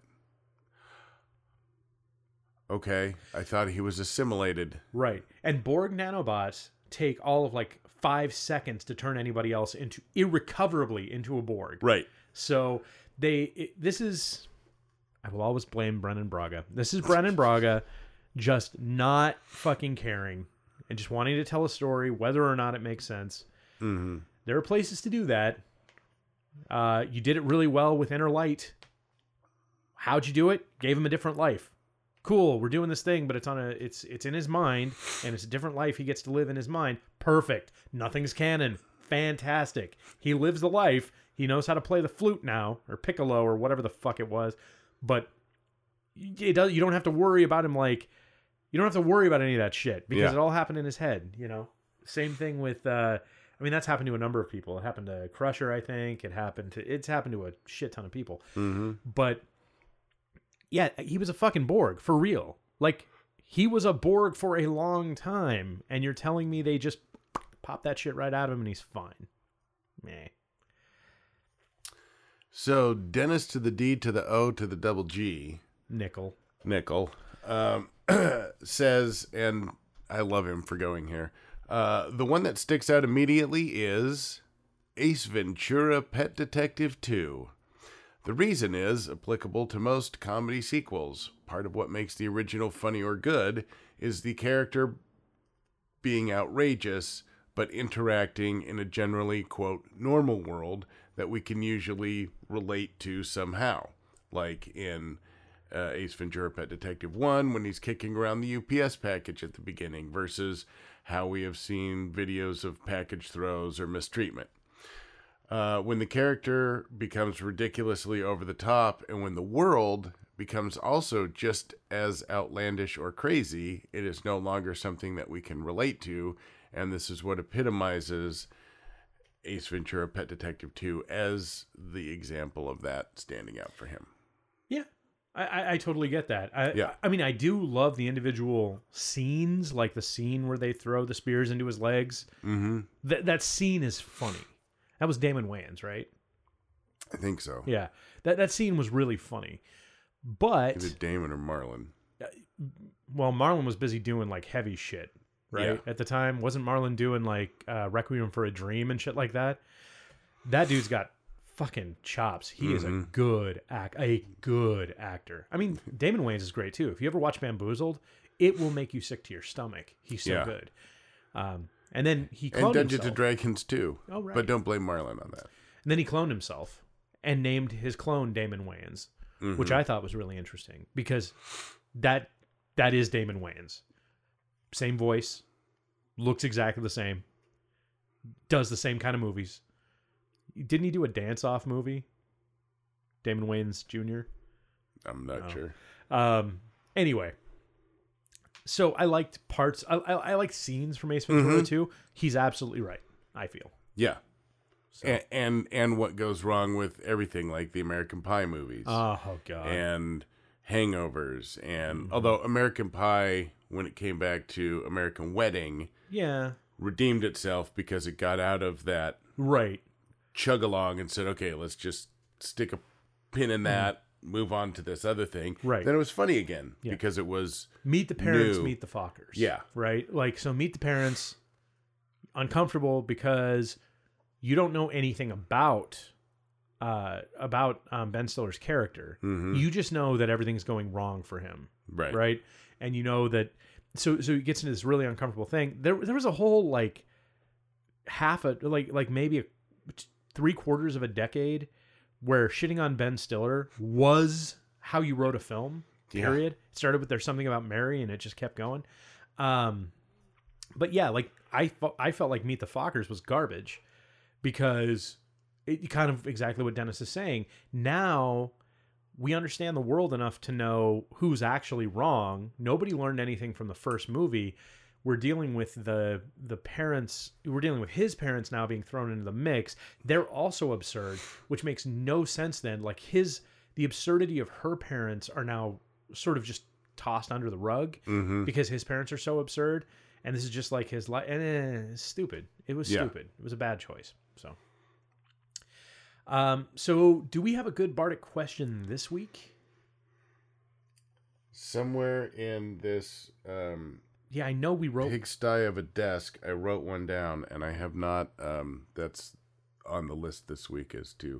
okay, I thought he was assimilated. Right. And Borg nanobots take all of like five seconds to turn anybody else into irrecoverably into a Borg. Right. So they, it, this is, I will always blame Brennan Braga. This is Brennan Braga just not fucking caring and just wanting to tell a story, whether or not it makes sense. Mm-hmm. There are places to do that. Uh, you did it really well with Inner Light. How'd you do it? Gave him a different life. Cool, we're doing this thing, but it's on a it's it's in his mind, and it's a different life he gets to live in his mind. Perfect. Nothing's canon. Fantastic. He lives the life. He knows how to play the flute now, or piccolo, or whatever the fuck it was. But it does. You don't have to worry about him. Like you don't have to worry about any of that shit because yeah. it all happened in his head. You know. Same thing with. Uh, I mean, that's happened to a number of people. It happened to Crusher, I think. It happened to. It's happened to a shit ton of people. Mm-hmm. But. Yeah, he was a fucking Borg, for real. Like, he was a Borg for a long time, and you're telling me they just pop that shit right out of him and he's fine. Meh. So, Dennis to the D to the O to the double G. Nickel. Nickel. Um, says, and I love him for going here, uh, the one that sticks out immediately is Ace Ventura Pet Detective two. The reason is applicable to most comedy sequels. Part of what makes the original funny or good is the character being outrageous, but interacting in a generally, quote, normal world that we can usually relate to somehow. Like in uh, Ace Ventura Pet Detective one, when he's kicking around the U P S package at the beginning, versus how we have seen videos of package throws or mistreatment. Uh, when the character becomes ridiculously over the top, and when the world becomes also just as outlandish or crazy, it is no longer something that we can relate to, and this is what epitomizes Ace Ventura Pet Detective two as the example of that standing out for him. Yeah, I, I, I totally get that. I, yeah. I mean, I do love the individual scenes, like the scene where they throw the spears into his legs. Mm-hmm. Th- that scene is funny. That was Damon Wayans, right? I think so. Yeah. That that scene was really funny. But Is it Damon or Marlon? well, Marlon was busy doing like heavy shit, right? Yeah. At the time, wasn't Marlon doing like uh, Requiem for a Dream and shit like that? That dude's got fucking chops. He Mm-hmm. is a good act, a good actor. I mean, Damon Wayans is great too. If you ever watch Bamboozled, it will make you sick to your stomach. He's so Yeah. good. Um, and then he cloned And Dungeons himself. and Dragons too. Oh, right. But don't blame Marlon on that. And then he cloned himself and named his clone Damon Wayans, Mm-hmm. which I thought was really interesting because that that is Damon Wayans. Same voice, looks exactly the same, does the same kind of movies. Didn't he do a dance-off movie? Damon Wayans Junior? I'm not Oh. sure. Um. Anyway, so I liked parts. I I, I liked scenes from Ace Ventura Mm-hmm. too. He's absolutely right. I feel. Yeah. So. And, and and what goes wrong with everything, like the American Pie movies Oh, oh God. and Hangovers, and Mm-hmm. although American Pie, when it came back to American Wedding, Yeah. redeemed itself because it got out of that Right. chug along and said, okay, let's just stick a pin in that, move on to this other thing. Right. Then it was funny again Yeah. because it was Meet the Parents, New. Meet the Fockers. Yeah. Right? Like, so Meet the Parents, uncomfortable because you don't know anything about uh, about um, Ben Stiller's character. Mhm. You just know that everything's going wrong for him. right. Right? And you know that, so so he gets into this really uncomfortable thing. There there was a whole, like, half a, like, like maybe a, three quarters of a decade where shitting on Ben Stiller was how you wrote a film. Yeah. Period. It started with There's Something About Mary, and it just kept going. Um, but yeah, like I fe- I felt like Meet the Fockers was garbage because it kind of exactly what Dennis is saying. Now we understand the world enough to know who's actually wrong. Nobody learned anything from the first movie. We're dealing with the the parents. We're dealing with his parents now being thrown into the mix. They're also absurd, which makes no sense. Then, like his the absurdity of her parents are now sort of just tossed under the rug Mm-hmm. because his parents are so absurd, and this is just like his life. And eh, it's stupid. It was Yeah. stupid. It was a bad choice. So, um, so do we have a good Bardic question this week? Somewhere in this um, Yeah, I know we wrote. pigsty of a desk, I wrote one down, and I have not. Um, that's on the list this week, is to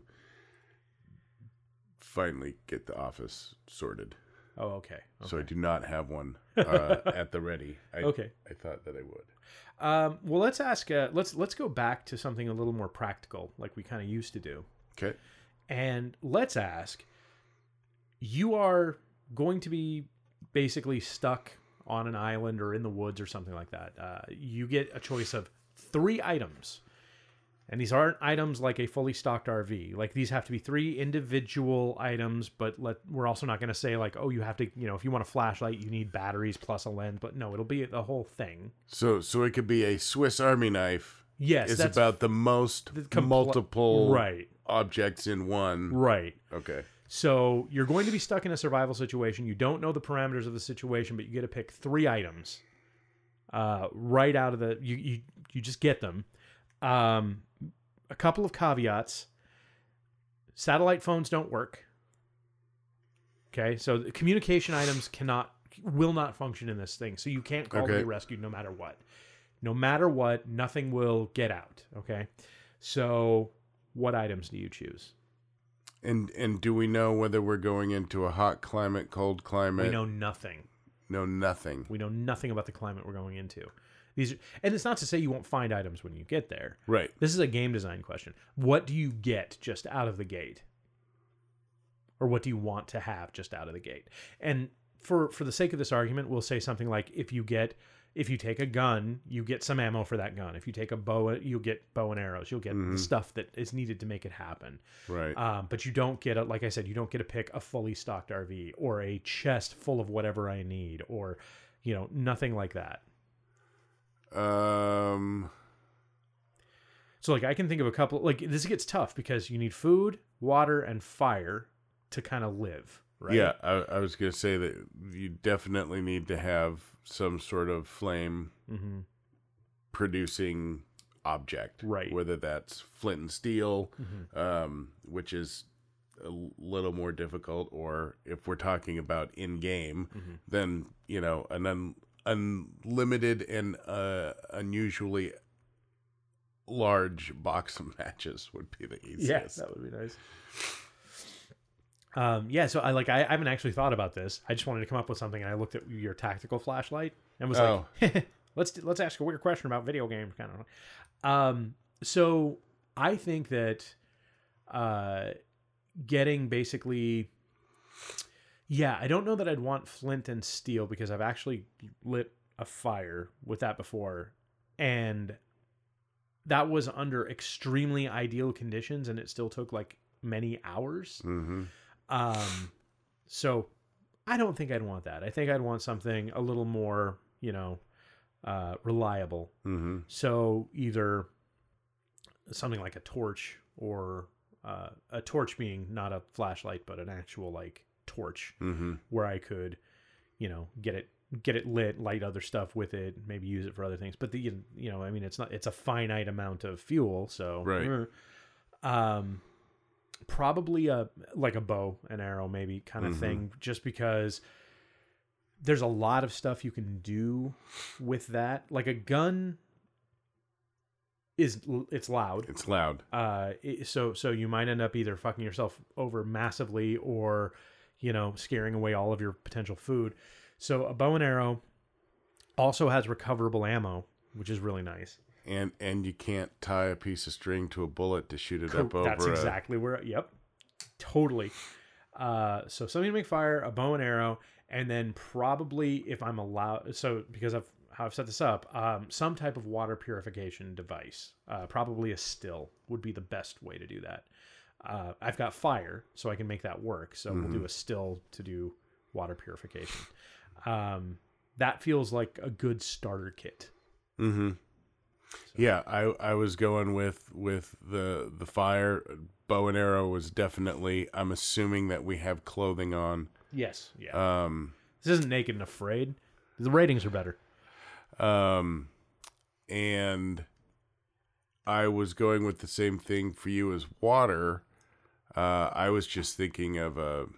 finally get the office sorted. Oh, okay. okay. So I do not have one uh, at the ready. I, Okay. I thought that I would. Um, well, let's ask. Uh, let's let's go back to something a little more practical, like we kind of used to do, Okay. and let's ask. You are going to be basically stuck on an island or in the woods or something like that. Uh, you get a choice of three items, and these aren't items like a fully stocked R V. Like these have to be three individual items, but let we're also not going to say like, oh, you have to, you know, if you want a flashlight, you need batteries plus a lens. But no, it'll be the whole thing. So so it could be a Swiss Army knife. Yes, Is that's about the most the compl- multiple right, objects in one. right. Okay. So you're going to be stuck in a survival situation. You don't know the parameters of the situation, but you get to pick three items uh, right out of the. You you you just get them. Um, a couple of caveats. Satellite phones don't work. Okay, so the communication items cannot will not function in this thing. So you can't call to Okay. be rescued no matter what. No matter what, nothing will get out. Okay, so what items do you choose? And and do we know whether we're going into a hot climate, cold climate? We know nothing. No, nothing. We know nothing about the climate we're going into. These, are, and it's not to say you won't find items when you get there. Right. This is a game design question. What do you get just out of the gate? Or what do you want to have just out of the gate? And for for the sake of this argument, we'll say something like if you get if you take a gun, you get some ammo for that gun. If you take a bow, you'll get bow and arrows. You'll get Mhm. the stuff that is needed to make it happen. Right. Um, but you don't get a, like I said, you don't get to pick a fully stocked R V or a chest full of whatever I need, or you know, nothing like that. Um. So like I can think of a couple. Like this gets tough because you need food, water, and fire to kind of live. Right? Yeah, I, I was gonna say that you definitely need to have some sort of flame Mm-hmm. producing object, Right. Whether that's flint and steel, mm-hmm. um, which is a little more difficult, or if we're talking about in game, mm-hmm. then you know an un, unlimited and uh, unusually large box of matches would be the easiest. Yeah, that would be nice. Um, yeah, so I like I, I haven't actually thought about this. I just wanted to come up with something, and I looked at your tactical flashlight and was Oh. like, let's let's ask a weird question about video games, kind of. Um, so I think that uh, getting basically, yeah, I don't know that I'd want flint and steel because I've actually lit a fire with that before, and that was under extremely ideal conditions, and it still took like many hours. Mm-hmm. Um, so I don't think I'd want that. I think I'd want something a little more, you know, uh, reliable. Mm-hmm. So either something like a torch, or uh, a torch being not a flashlight, but an actual like torch, mm-hmm. where I could, you know, get it get it lit, light other stuff with it, maybe use it for other things. But the you know, I mean, it's not it's a finite amount of fuel, so right. Um. Probably a like a bow and arrow maybe kind of mm-hmm. thing, just because there's a lot of stuff you can do with that. Like a gun is it's loud. It's loud. Uh, it, so so you might end up either fucking yourself over massively, or you know, scaring away all of your potential food. So a bow and arrow also has recoverable ammo, which is really nice. And and you can't tie a piece of string to a bullet to shoot it up over. That's exactly a... where. Yep, totally. Uh, so something to make fire, a bow and arrow, and then probably if I'm allowed. So because of how I've set this up, um, some type of water purification device. Uh, probably a still would be the best way to do that. Uh, I've got fire, so I can make that work. So mm-hmm. we'll do a still to do water purification. Um, that feels like a good starter kit. Mm-hmm. So. Yeah, I I was going with with the the fire. Bow and arrow was definitely. I'm assuming that we have clothing on. Yes. Yeah. Um, this isn't Naked and Afraid. The ratings are better. Um, and I was going with the same thing for you as water. Uh, I was just thinking of a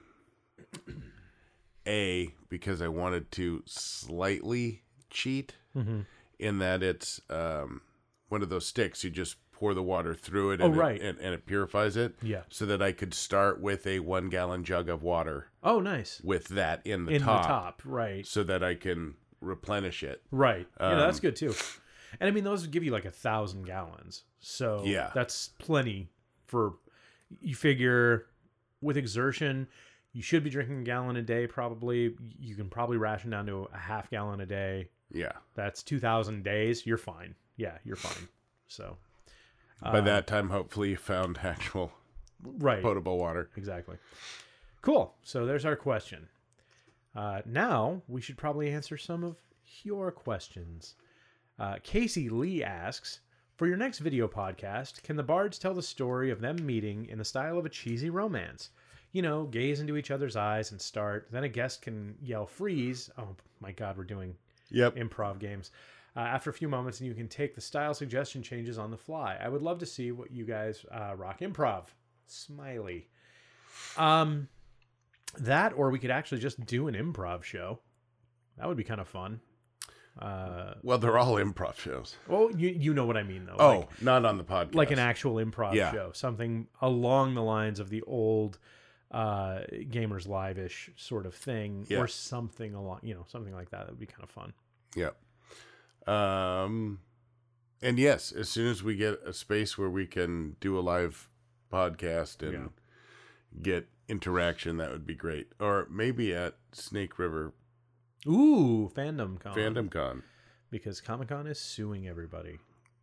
A because I wanted to slightly cheat. Mm-hmm. In that it's um, one of those sticks. You just pour the water through it, and, oh, right. it, and, and it purifies it. Yeah. So that I could start with a one gallon jug of water. Oh, nice. With that in the in top. In the top, right. So that I can replenish it. Right. Um, yeah, that's good too. And I mean, those give you like a thousand gallons. So yeah. that's plenty for, you figure with exertion, you should be drinking a gallon a day probably. You can probably ration down to a half gallon a day. Yeah. That's two thousand days. You're fine. Yeah, you're fine. So. By uh, that time, hopefully you found actual right. potable water. Exactly. Cool. So there's our question. Uh, now we should probably answer some of your questions. Uh, Casey Lee asks, for your next video podcast, can the bards tell the story of them meeting in the style of a cheesy romance? You know, gaze into each other's eyes and start. Then a guest can yell freeze. Oh my God, we're doing Yep. improv games. Uh, after a few moments, and you can take the style suggestion changes on the fly. I would love to see what you guys uh, rock improv. Smiley. Um, that, or we could actually just do an improv show. That would be kind of fun. Uh, well, they're all improv shows. Well, you you know what I mean, though. Oh, like, not on the podcast. Like an actual improv yeah. show. Something along the lines of the old uh, Gamers Live-ish sort of thing, yeah. or something along, you know, something like that. That would be kind of fun. Yeah. Um, and yes, as soon as we get a space where we can do a live podcast and yeah. get interaction, that would be great. Or maybe at Snake River. Ooh, Fandom Con. Fandom Con. Because Comic Con is suing everybody.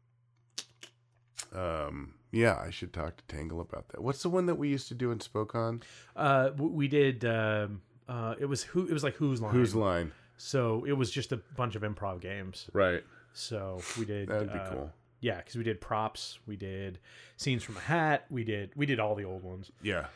Um, yeah, I should talk to Tangle about that. What's the one that we used to do in Spokane? Uh, we did. Uh, uh, it was who. It was like Whose Line. Whose Line. So it was just a bunch of improv games. Right. So we did. That'd be uh, cool. Yeah, because we did props. We did scenes from a hat. We did. We did all the old ones. Yeah.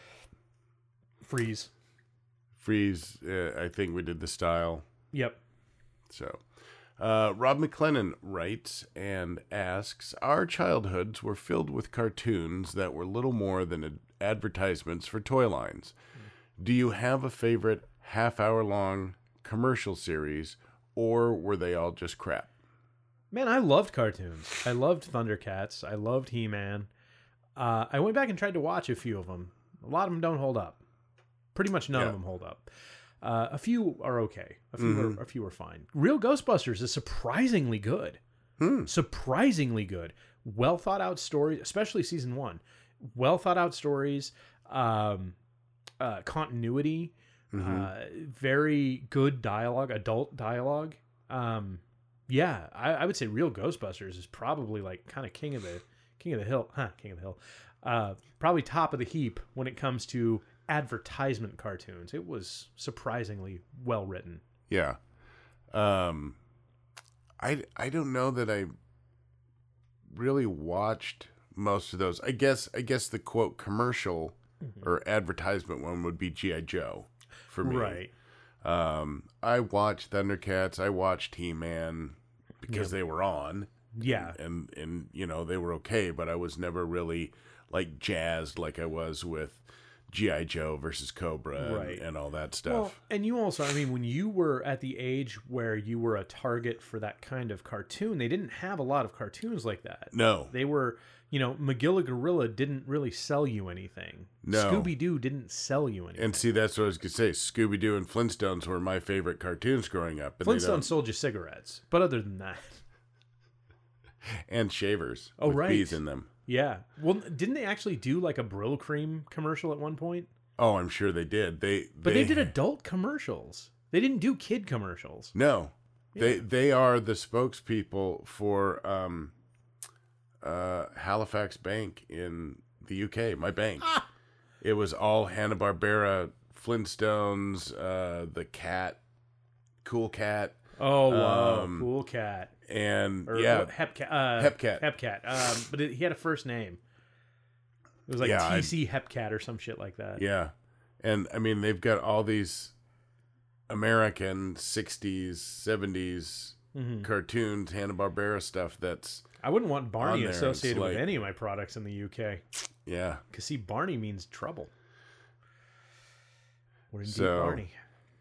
Freeze. Freeze. Uh, I think we did the style. Yep. So, Uh, Rob McLennan writes and asks, our childhoods were filled with cartoons that were little more than ad- advertisements for toy lines. Do you have a favorite half-hour-long commercial series, or were they all just crap? Man, I loved cartoons. I loved Thundercats. I loved He-Man. Uh, I went back and tried to watch a few of them. A lot of them don't hold up. Pretty much none Yeah. of them hold up. Uh, a few are okay. A few Mm-hmm. are a few are fine. Real Ghostbusters is surprisingly good. Hmm. Surprisingly good. Well thought out stories, especially season one. Well thought out stories, um, uh, continuity, Mm-hmm. uh, very good dialogue, adult dialogue. Um, yeah, I, I would say Real Ghostbusters is probably like kind of king of the king of the hill, huh? King of the hill. Uh, probably top of the heap when it comes to advertisement cartoons. It was surprisingly well written. Yeah. Um, I, I don't know that I really watched most of those. I guess I guess the quote commercial or advertisement one would be G I. Joe for me. Right. Um, I watched Thundercats. I watched He-Man because they were on. Yeah. And, and, you know, they were okay, but I was never really like jazzed like I was with G I. Joe versus Cobra Right. and, and all that stuff. Well, and you also, I mean, when you were at the age where you were a target for that kind of cartoon, they didn't have a lot of cartoons like that. No. They were, you know, Magilla Gorilla didn't really sell you anything. No. Scooby-Doo didn't sell you anything. And see, that's what I was going to say. Scooby-Doo and Flintstones were my favorite cartoons growing up. And they Flintstones don't- sold you cigarettes. But other than that, and shavers Oh, with right. bees in them. yeah. Well, didn't they actually do like a Brill Cream commercial at one point? Oh, I'm sure they did. They But they, did adult commercials. They didn't do kid commercials. No, they they are the spokespeople for um, uh, Halifax Bank in the U K. My bank. Ah! It was all Hanna-Barbera, Flintstones, uh, the cat, Cool Cat, Oh, wow. Um, Cool Cat. and Or yeah, what, Hepcat. Uh, Hepcat. Hepcat. Um, but it, he had a first name. It was like Yeah, I- T C Hepcat or some shit like that. yeah, and I mean they've got all these American sixties, seventies Mhm. cartoons, Hanna-Barbera stuff. That's I wouldn't want Barney On there, it's associated with like- any of my products in the U K. yeah. Because, see, Barney means trouble. We're in deep So- Barney.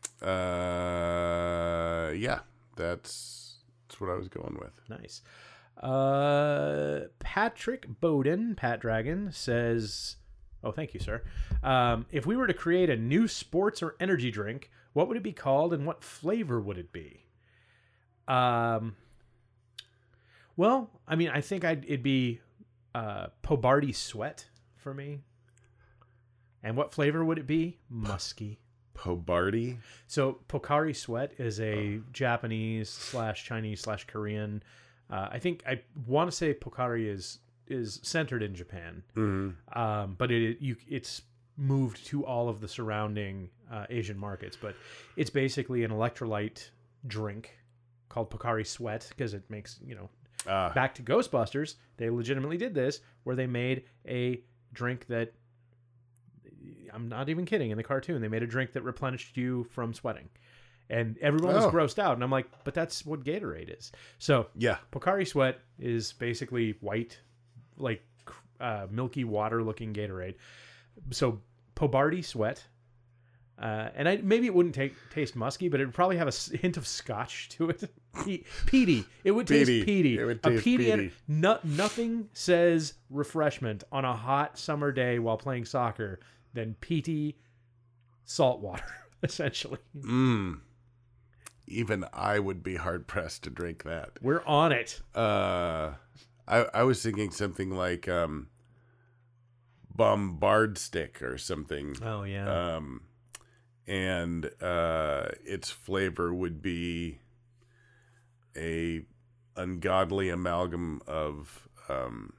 Uh, yeah, that's that's what I was going with. Nice. Uh, Patrick Bowden, Pat Dragon, says, oh, thank you, sir. Um, if we were to create a new sports or energy drink, what would it be called and what flavor would it be? Um, well, I mean, I think I'd, it'd be uh, Pobardi Sweat for me. And what flavor would it be? Musky. Pobardi. So Pocari Sweat is a Japanese slash Chinese slash Korean. Uh, I think I want to say Pocari is is centered in Japan, Mm-hmm. um, but it you it's moved to all of the surrounding uh, Asian markets. But it's basically an electrolyte drink called Pocari Sweat because it makes you know. Ah, Back to Ghostbusters, they legitimately did this where they made a drink that. I'm not even kidding. In the cartoon, they made a drink that replenished you from sweating, and everyone was Oh. grossed out. And I'm like, but that's what Gatorade is. So yeah. Pocari Sweat is basically white, like uh, milky water-looking Gatorade. So Pobardi Sweat, uh, and I maybe it wouldn't take taste musky, but it would probably have a s- hint of Scotch to it. Pe- peaty. It would taste Peaty. peaty. It would a taste peaty. en- peaty. no, nothing says refreshment on a hot summer day while playing soccer than peaty salt water, essentially. Mm. Even I would be hard pressed to drink that. We're on it. Uh, I I was thinking something like um, Bombard Stick or something. Oh yeah. Um, and uh, its flavor would be a ungodly amalgam of um,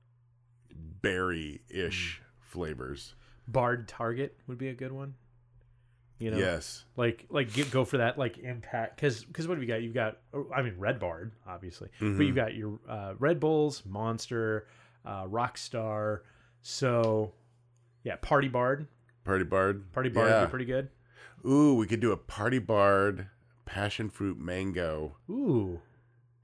berry-ish flavors. Bard Target would be a good one. You know, Yes. like like get, go for that like impact because because what have you got? You've got I mean Red Bard obviously, Mm-hmm. but you've got your uh, Red Bulls, Monster, uh, Rockstar. So yeah, Party Bard, Party Bard. Party Bard Yeah. would be pretty good. Ooh, we could do a Party Bard passion fruit mango. Ooh,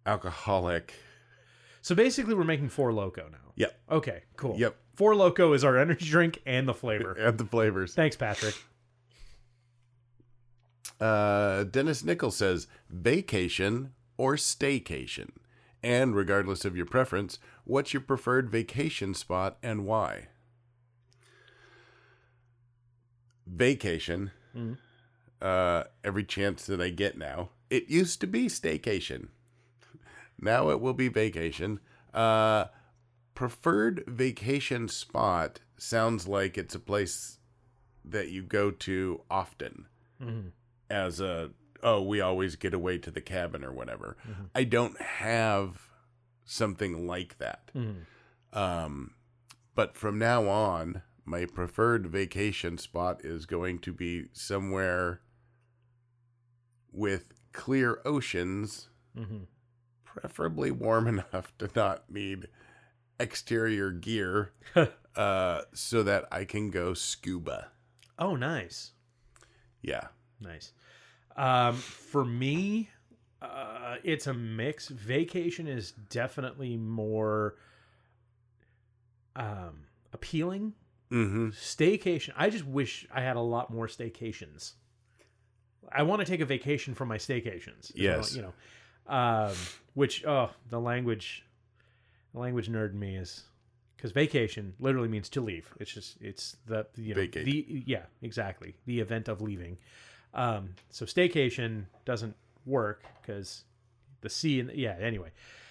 alcoholic. So basically, we're making Four Loko now. Yep. Okay, cool. Yep. Four Loko is our energy drink and the flavor. And the flavors. Thanks, Patrick. Uh, Dennis Nichols says, vacation or staycation? And regardless of your preference, what's your preferred vacation spot and why? Vacation. Mm-hmm. Uh, every chance that I get now. It used to be staycation. Now it will be vacation. Uh, preferred vacation spot sounds like it's a place that you go to often. Mm-hmm. As a, oh, we always get away to the cabin or whatever. Mm-hmm. I don't have something like that. Mm-hmm. Um, but from now on, my preferred vacation spot is going to be somewhere with clear oceans, mm-hmm. preferably warm enough to not need exterior gear, uh, so that I can go scuba. Oh, nice. Yeah. Nice. Um, for me, uh, it's a mix. Vacation is definitely more um, appealing. Mm-hmm. Staycation. I just wish I had a lot more staycations. I want to take a vacation from my staycations. Yes. You know, um, which, oh, the language, the language nerd in me is, because vacation literally means to leave. It's just, it's the, you know, Vacate. the, yeah, exactly. The event of leaving. Um, so staycation doesn't work because the sea and yeah, anyway,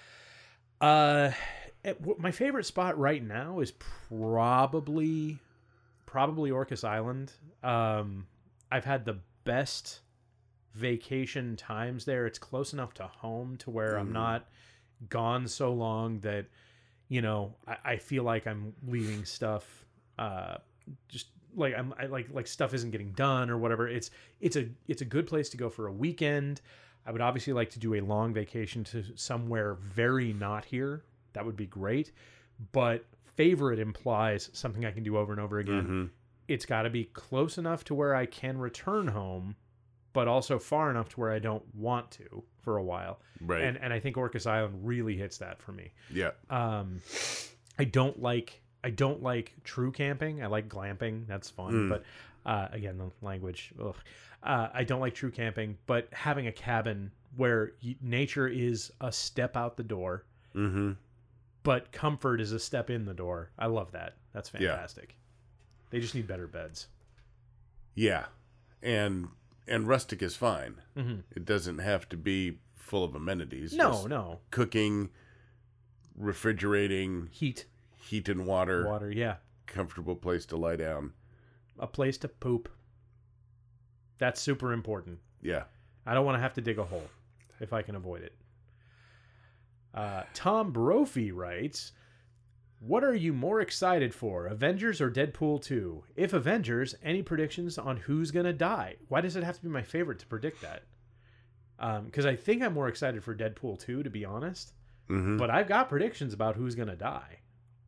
uh, it, my favorite spot right now is probably, probably Orcas Island. Um, I've had the best vacation times there. It's close enough to home to where mm. I'm not gone so long that, you know, I, I feel like I'm leaving stuff, uh, just like I'm I, like, like stuff isn't getting done or whatever. It's, it's a, it's a good place to go for a weekend. I would obviously like to do a long vacation to somewhere very not here. That would be great. But favorite implies something I can do over and over again. Mm-hmm. It's got to be close enough to where I can return home, but also far enough to where I don't want to for a while. Right. And and I think Orcas Island really hits that for me. Yeah. Um, I don't like I don't like true camping. I like glamping. That's fun. Mm. But uh, again, the language. Ugh. Uh, I don't like true camping. But having a cabin where y- nature is a step out the door, mm-hmm. but comfort is a step in the door. I love that. That's fantastic. Yeah. They just need better beds. Yeah, and and rustic is fine. Mm-hmm. It doesn't have to be full of amenities. No, just no. Cooking, refrigerating, heat, heat and water. Water, yeah. Comfortable place to lie down. A place to poop. That's super important. Yeah. I don't want to have to dig a hole if I can avoid it. Uh, Tom Brophy writes, what are you more excited for, Avengers or Deadpool two? If Avengers, any predictions on who's going to die? Why does it have to be my favorite to predict that? Because um, I think I'm more excited for Deadpool two, to be honest. Mm-hmm. But I've got predictions about who's going to die.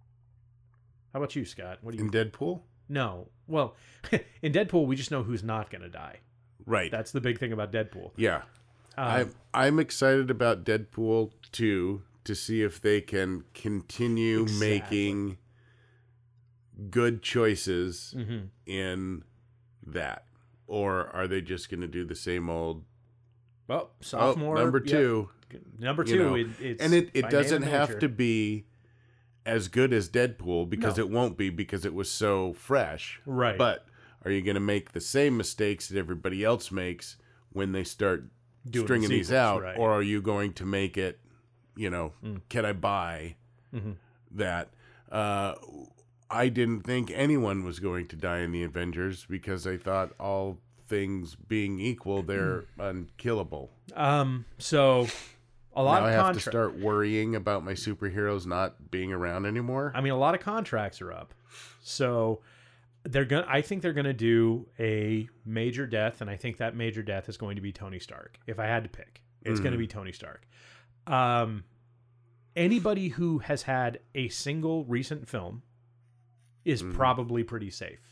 How about you, Scott? What do you In Deadpool? No. Well, in Deadpool, we just know who's not going to die. Right. That's the big thing about Deadpool. Yeah. Um, I'm, I'm excited about Deadpool two to see if they can continue exactly. making good choices mm-hmm. in that. Or are they just going to do the same old... Well, sophomore... Oh, number two. Yep. Number two. You know, it, it's and it, it doesn't have to be as good as Deadpool because no. it won't be because it was so fresh. Right. But are you going to make the same mistakes that everybody else makes when they start Doing stringing the sequels, these out? Right. Or are you going to make it, you know, mm. can I buy mm-hmm. that? Uh, I didn't think anyone was going to die in the Avengers because I thought all things being equal, they're unkillable. Um, so a lot now of I have contra- to start worrying about my superheroes not being around anymore. I mean, a lot of contracts are up, so they're gonna. I think they're gonna do a major death, and I think that major death is going to be Tony Stark. If I had to pick, it's mm. going to be Tony Stark. Um, anybody who has had a single recent film is mm. probably pretty safe.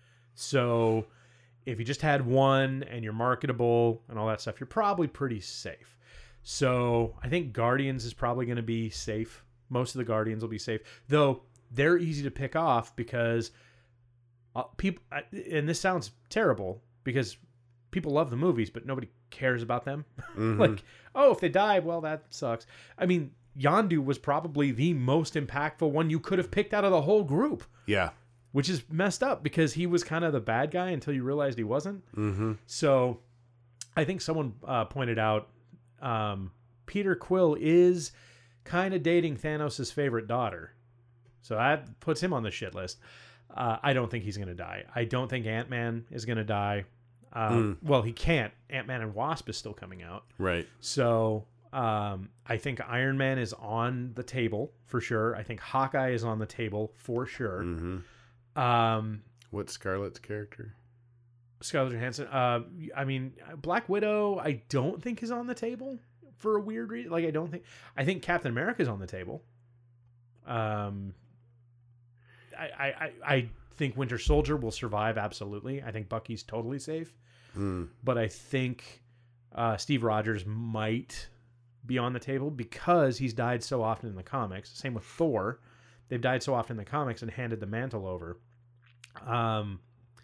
So if you just had one and you're marketable and all that stuff, you're probably pretty safe. So I think Guardians is probably going to be safe. Most of the Guardians will be safe, though they're easy to pick off because uh, people. And this sounds terrible because people love the movies, but nobody cares about them. Mm-hmm. Like, oh, if they die, well, that sucks. I mean, Yondu was probably the most impactful one you could have picked out of the whole group. Yeah. Which is messed up because he was kind of the bad guy until you realized he wasn't. Mm-hmm. So I think someone uh, pointed out um, Peter Quill is kind of dating Thanos' favorite daughter. So that puts him on the shit list. Uh, I don't think he's going to die. I don't think Ant-Man is going to die. Um, mm. Well, he can't. Ant-Man and Wasp is still coming out. Right. So um, I think Iron Man is on the table for sure. I think Hawkeye is on the table for sure. Mm-hmm. Um, What's Scarlett's character? Scarlett Johansson. Uh, I mean, Black Widow, I don't think is on the table for a weird reason. Like, I don't think. I think Captain America is on the table. Um, I, I, I, I think Winter Soldier will survive absolutely. I think Bucky's totally safe. Mm. But I think uh, Steve Rogers might be on the table because he's died so often in the comics. Same with Thor. They've died so often in the comics and handed the mantle over. Um.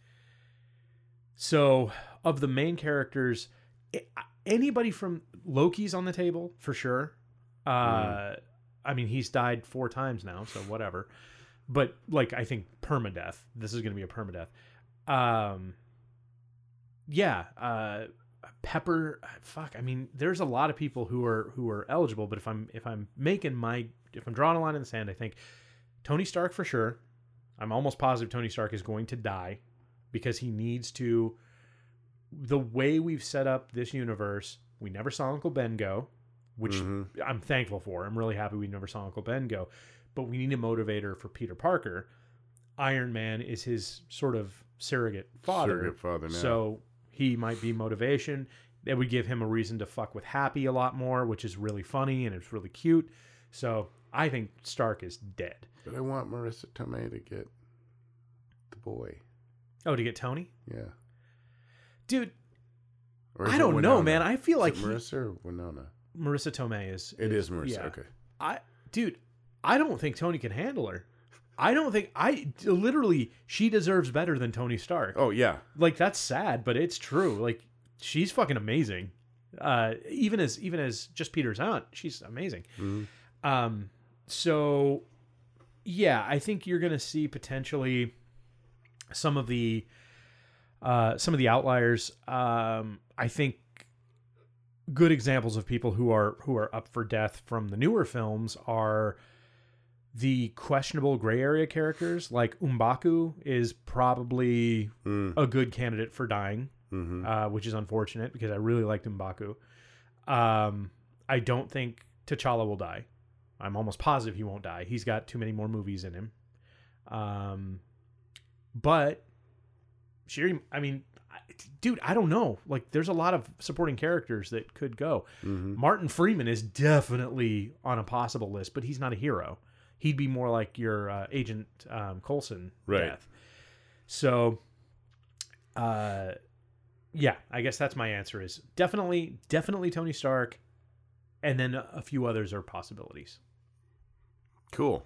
So, of the main characters, anybody from Loki's on the table for sure. Uh, mm. I mean, he's died four times now, so whatever. But like, I think permadeath. This is going to be a permadeath. Um. Yeah. Uh. Pepper. Fuck. I mean, there's a lot of people who are who are eligible. But if I'm if I'm making my if I'm drawing a line in the sand, I think Tony Stark for sure. I'm almost positive Tony Stark is going to die. Because he needs to, the way we've set up this universe, we never saw Uncle Ben go, which mm-hmm. I'm thankful for. I'm really happy we never saw Uncle Ben go. But we need a motivator for Peter Parker. Iron Man is his sort of surrogate father. Surrogate father now. So he might be motivation. That would give him a reason to fuck with Happy a lot more, which is really funny and it's really cute. So I think Stark is dead. But I want Marissa Tomei to get the boy. Oh, to get Tony? Yeah. Dude, I don't Winona? know, man. I feel is like... It Marissa or Winona? Marissa Tomei is... It is, is Marissa, yeah. okay. I, Dude, I don't think Tony can handle her. I don't think... I Literally, she deserves better than Tony Stark. Oh, yeah. Like, that's sad, but it's true. Like, she's fucking amazing. Uh, even as even as just Peter's aunt, she's amazing. Mm-hmm. Um, so, yeah, I think you're going to see potentially... Some of the uh, some of the outliers, um, I think, good examples of people who are who are up for death from the newer films are the questionable gray area characters. Like M'Baku is probably mm. a good candidate for dying, mm-hmm. uh, which is unfortunate because I really liked M'Baku. Um, I don't think T'Challa will die. I'm almost positive he won't die. He's got too many more movies in him. Um. But, Shuri, I mean, dude, I don't know. Like, there's a lot of supporting characters that could go. Mm-hmm. Martin Freeman is definitely on a possible list, but he's not a hero. He'd be more like your uh, Agent um, Coulson right. death. So, uh, yeah, I guess that's my answer is definitely, definitely Tony Stark, and then a few others are possibilities. Cool.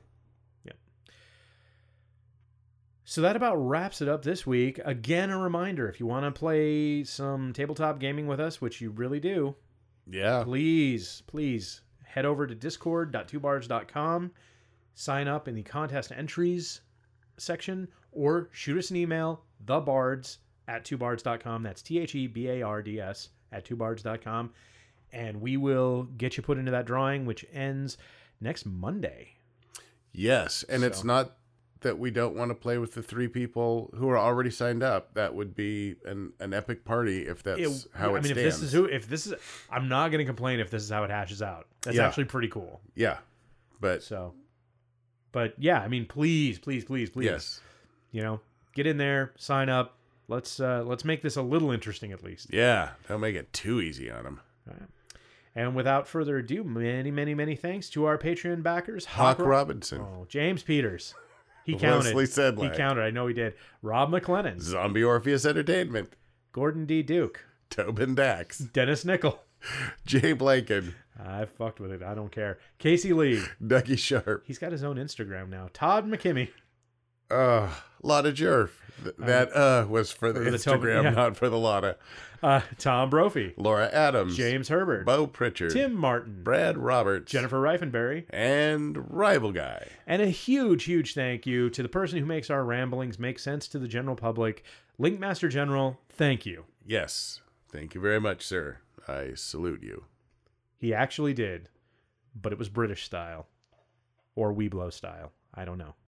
So that about wraps it up this week. Again, a reminder, if you want to play some tabletop gaming with us, which you really do, yeah, please, please head over to discord dot two bards dot com, sign up in the contest entries section, or shoot us an email, thebards at two bards dot com. That's T H E B A R D S at two bards dot com. And we will get you put into that drawing, which ends next Monday. Yes, and so. It's not... that we don't want to play with the three people who are already signed up. That would be an, an epic party if that's it, how it I mean, stands. if this is who, if this is, I'm not going to complain if this is how it hashes out. That's yeah. actually pretty cool. Yeah, but so, but yeah, I mean, please, please, please, please, yes, you know, get in there, sign up. Let's uh, let's make this a little interesting at least. Yeah, don't make it too easy on them. All right. And without further ado, many, many, many thanks to our Patreon backers, Hawk, Hawk Robinson, oh, James Peters. He counted. Leslie Sedlak. He counted. I know he did. Rob McLennan. Zombie Orpheus Entertainment. Gordon D. Duke. Tobin Dax. Dennis Nickel. Jay Blanken. I fucked with it. I don't care. Casey Lee. Dougie Sharp. He's got his own Instagram now. Todd McKimmey. Uh, Lotta Jerf. Th- that uh was for the for the Instagram, Tobin- yeah. not for the Lotta. Uh, Tom Brophy. Laura Adams. James Herbert. Bo Pritchard. Tim Martin. Brad Roberts. Jennifer Reifenberry. And Rival Guy. And a huge, huge thank you to the person who makes our ramblings make sense to the general public. Linkmaster General, thank you. Yes. Thank you very much, sir. I salute you. He actually did, but it was British style. Or Weeblo style. I don't know.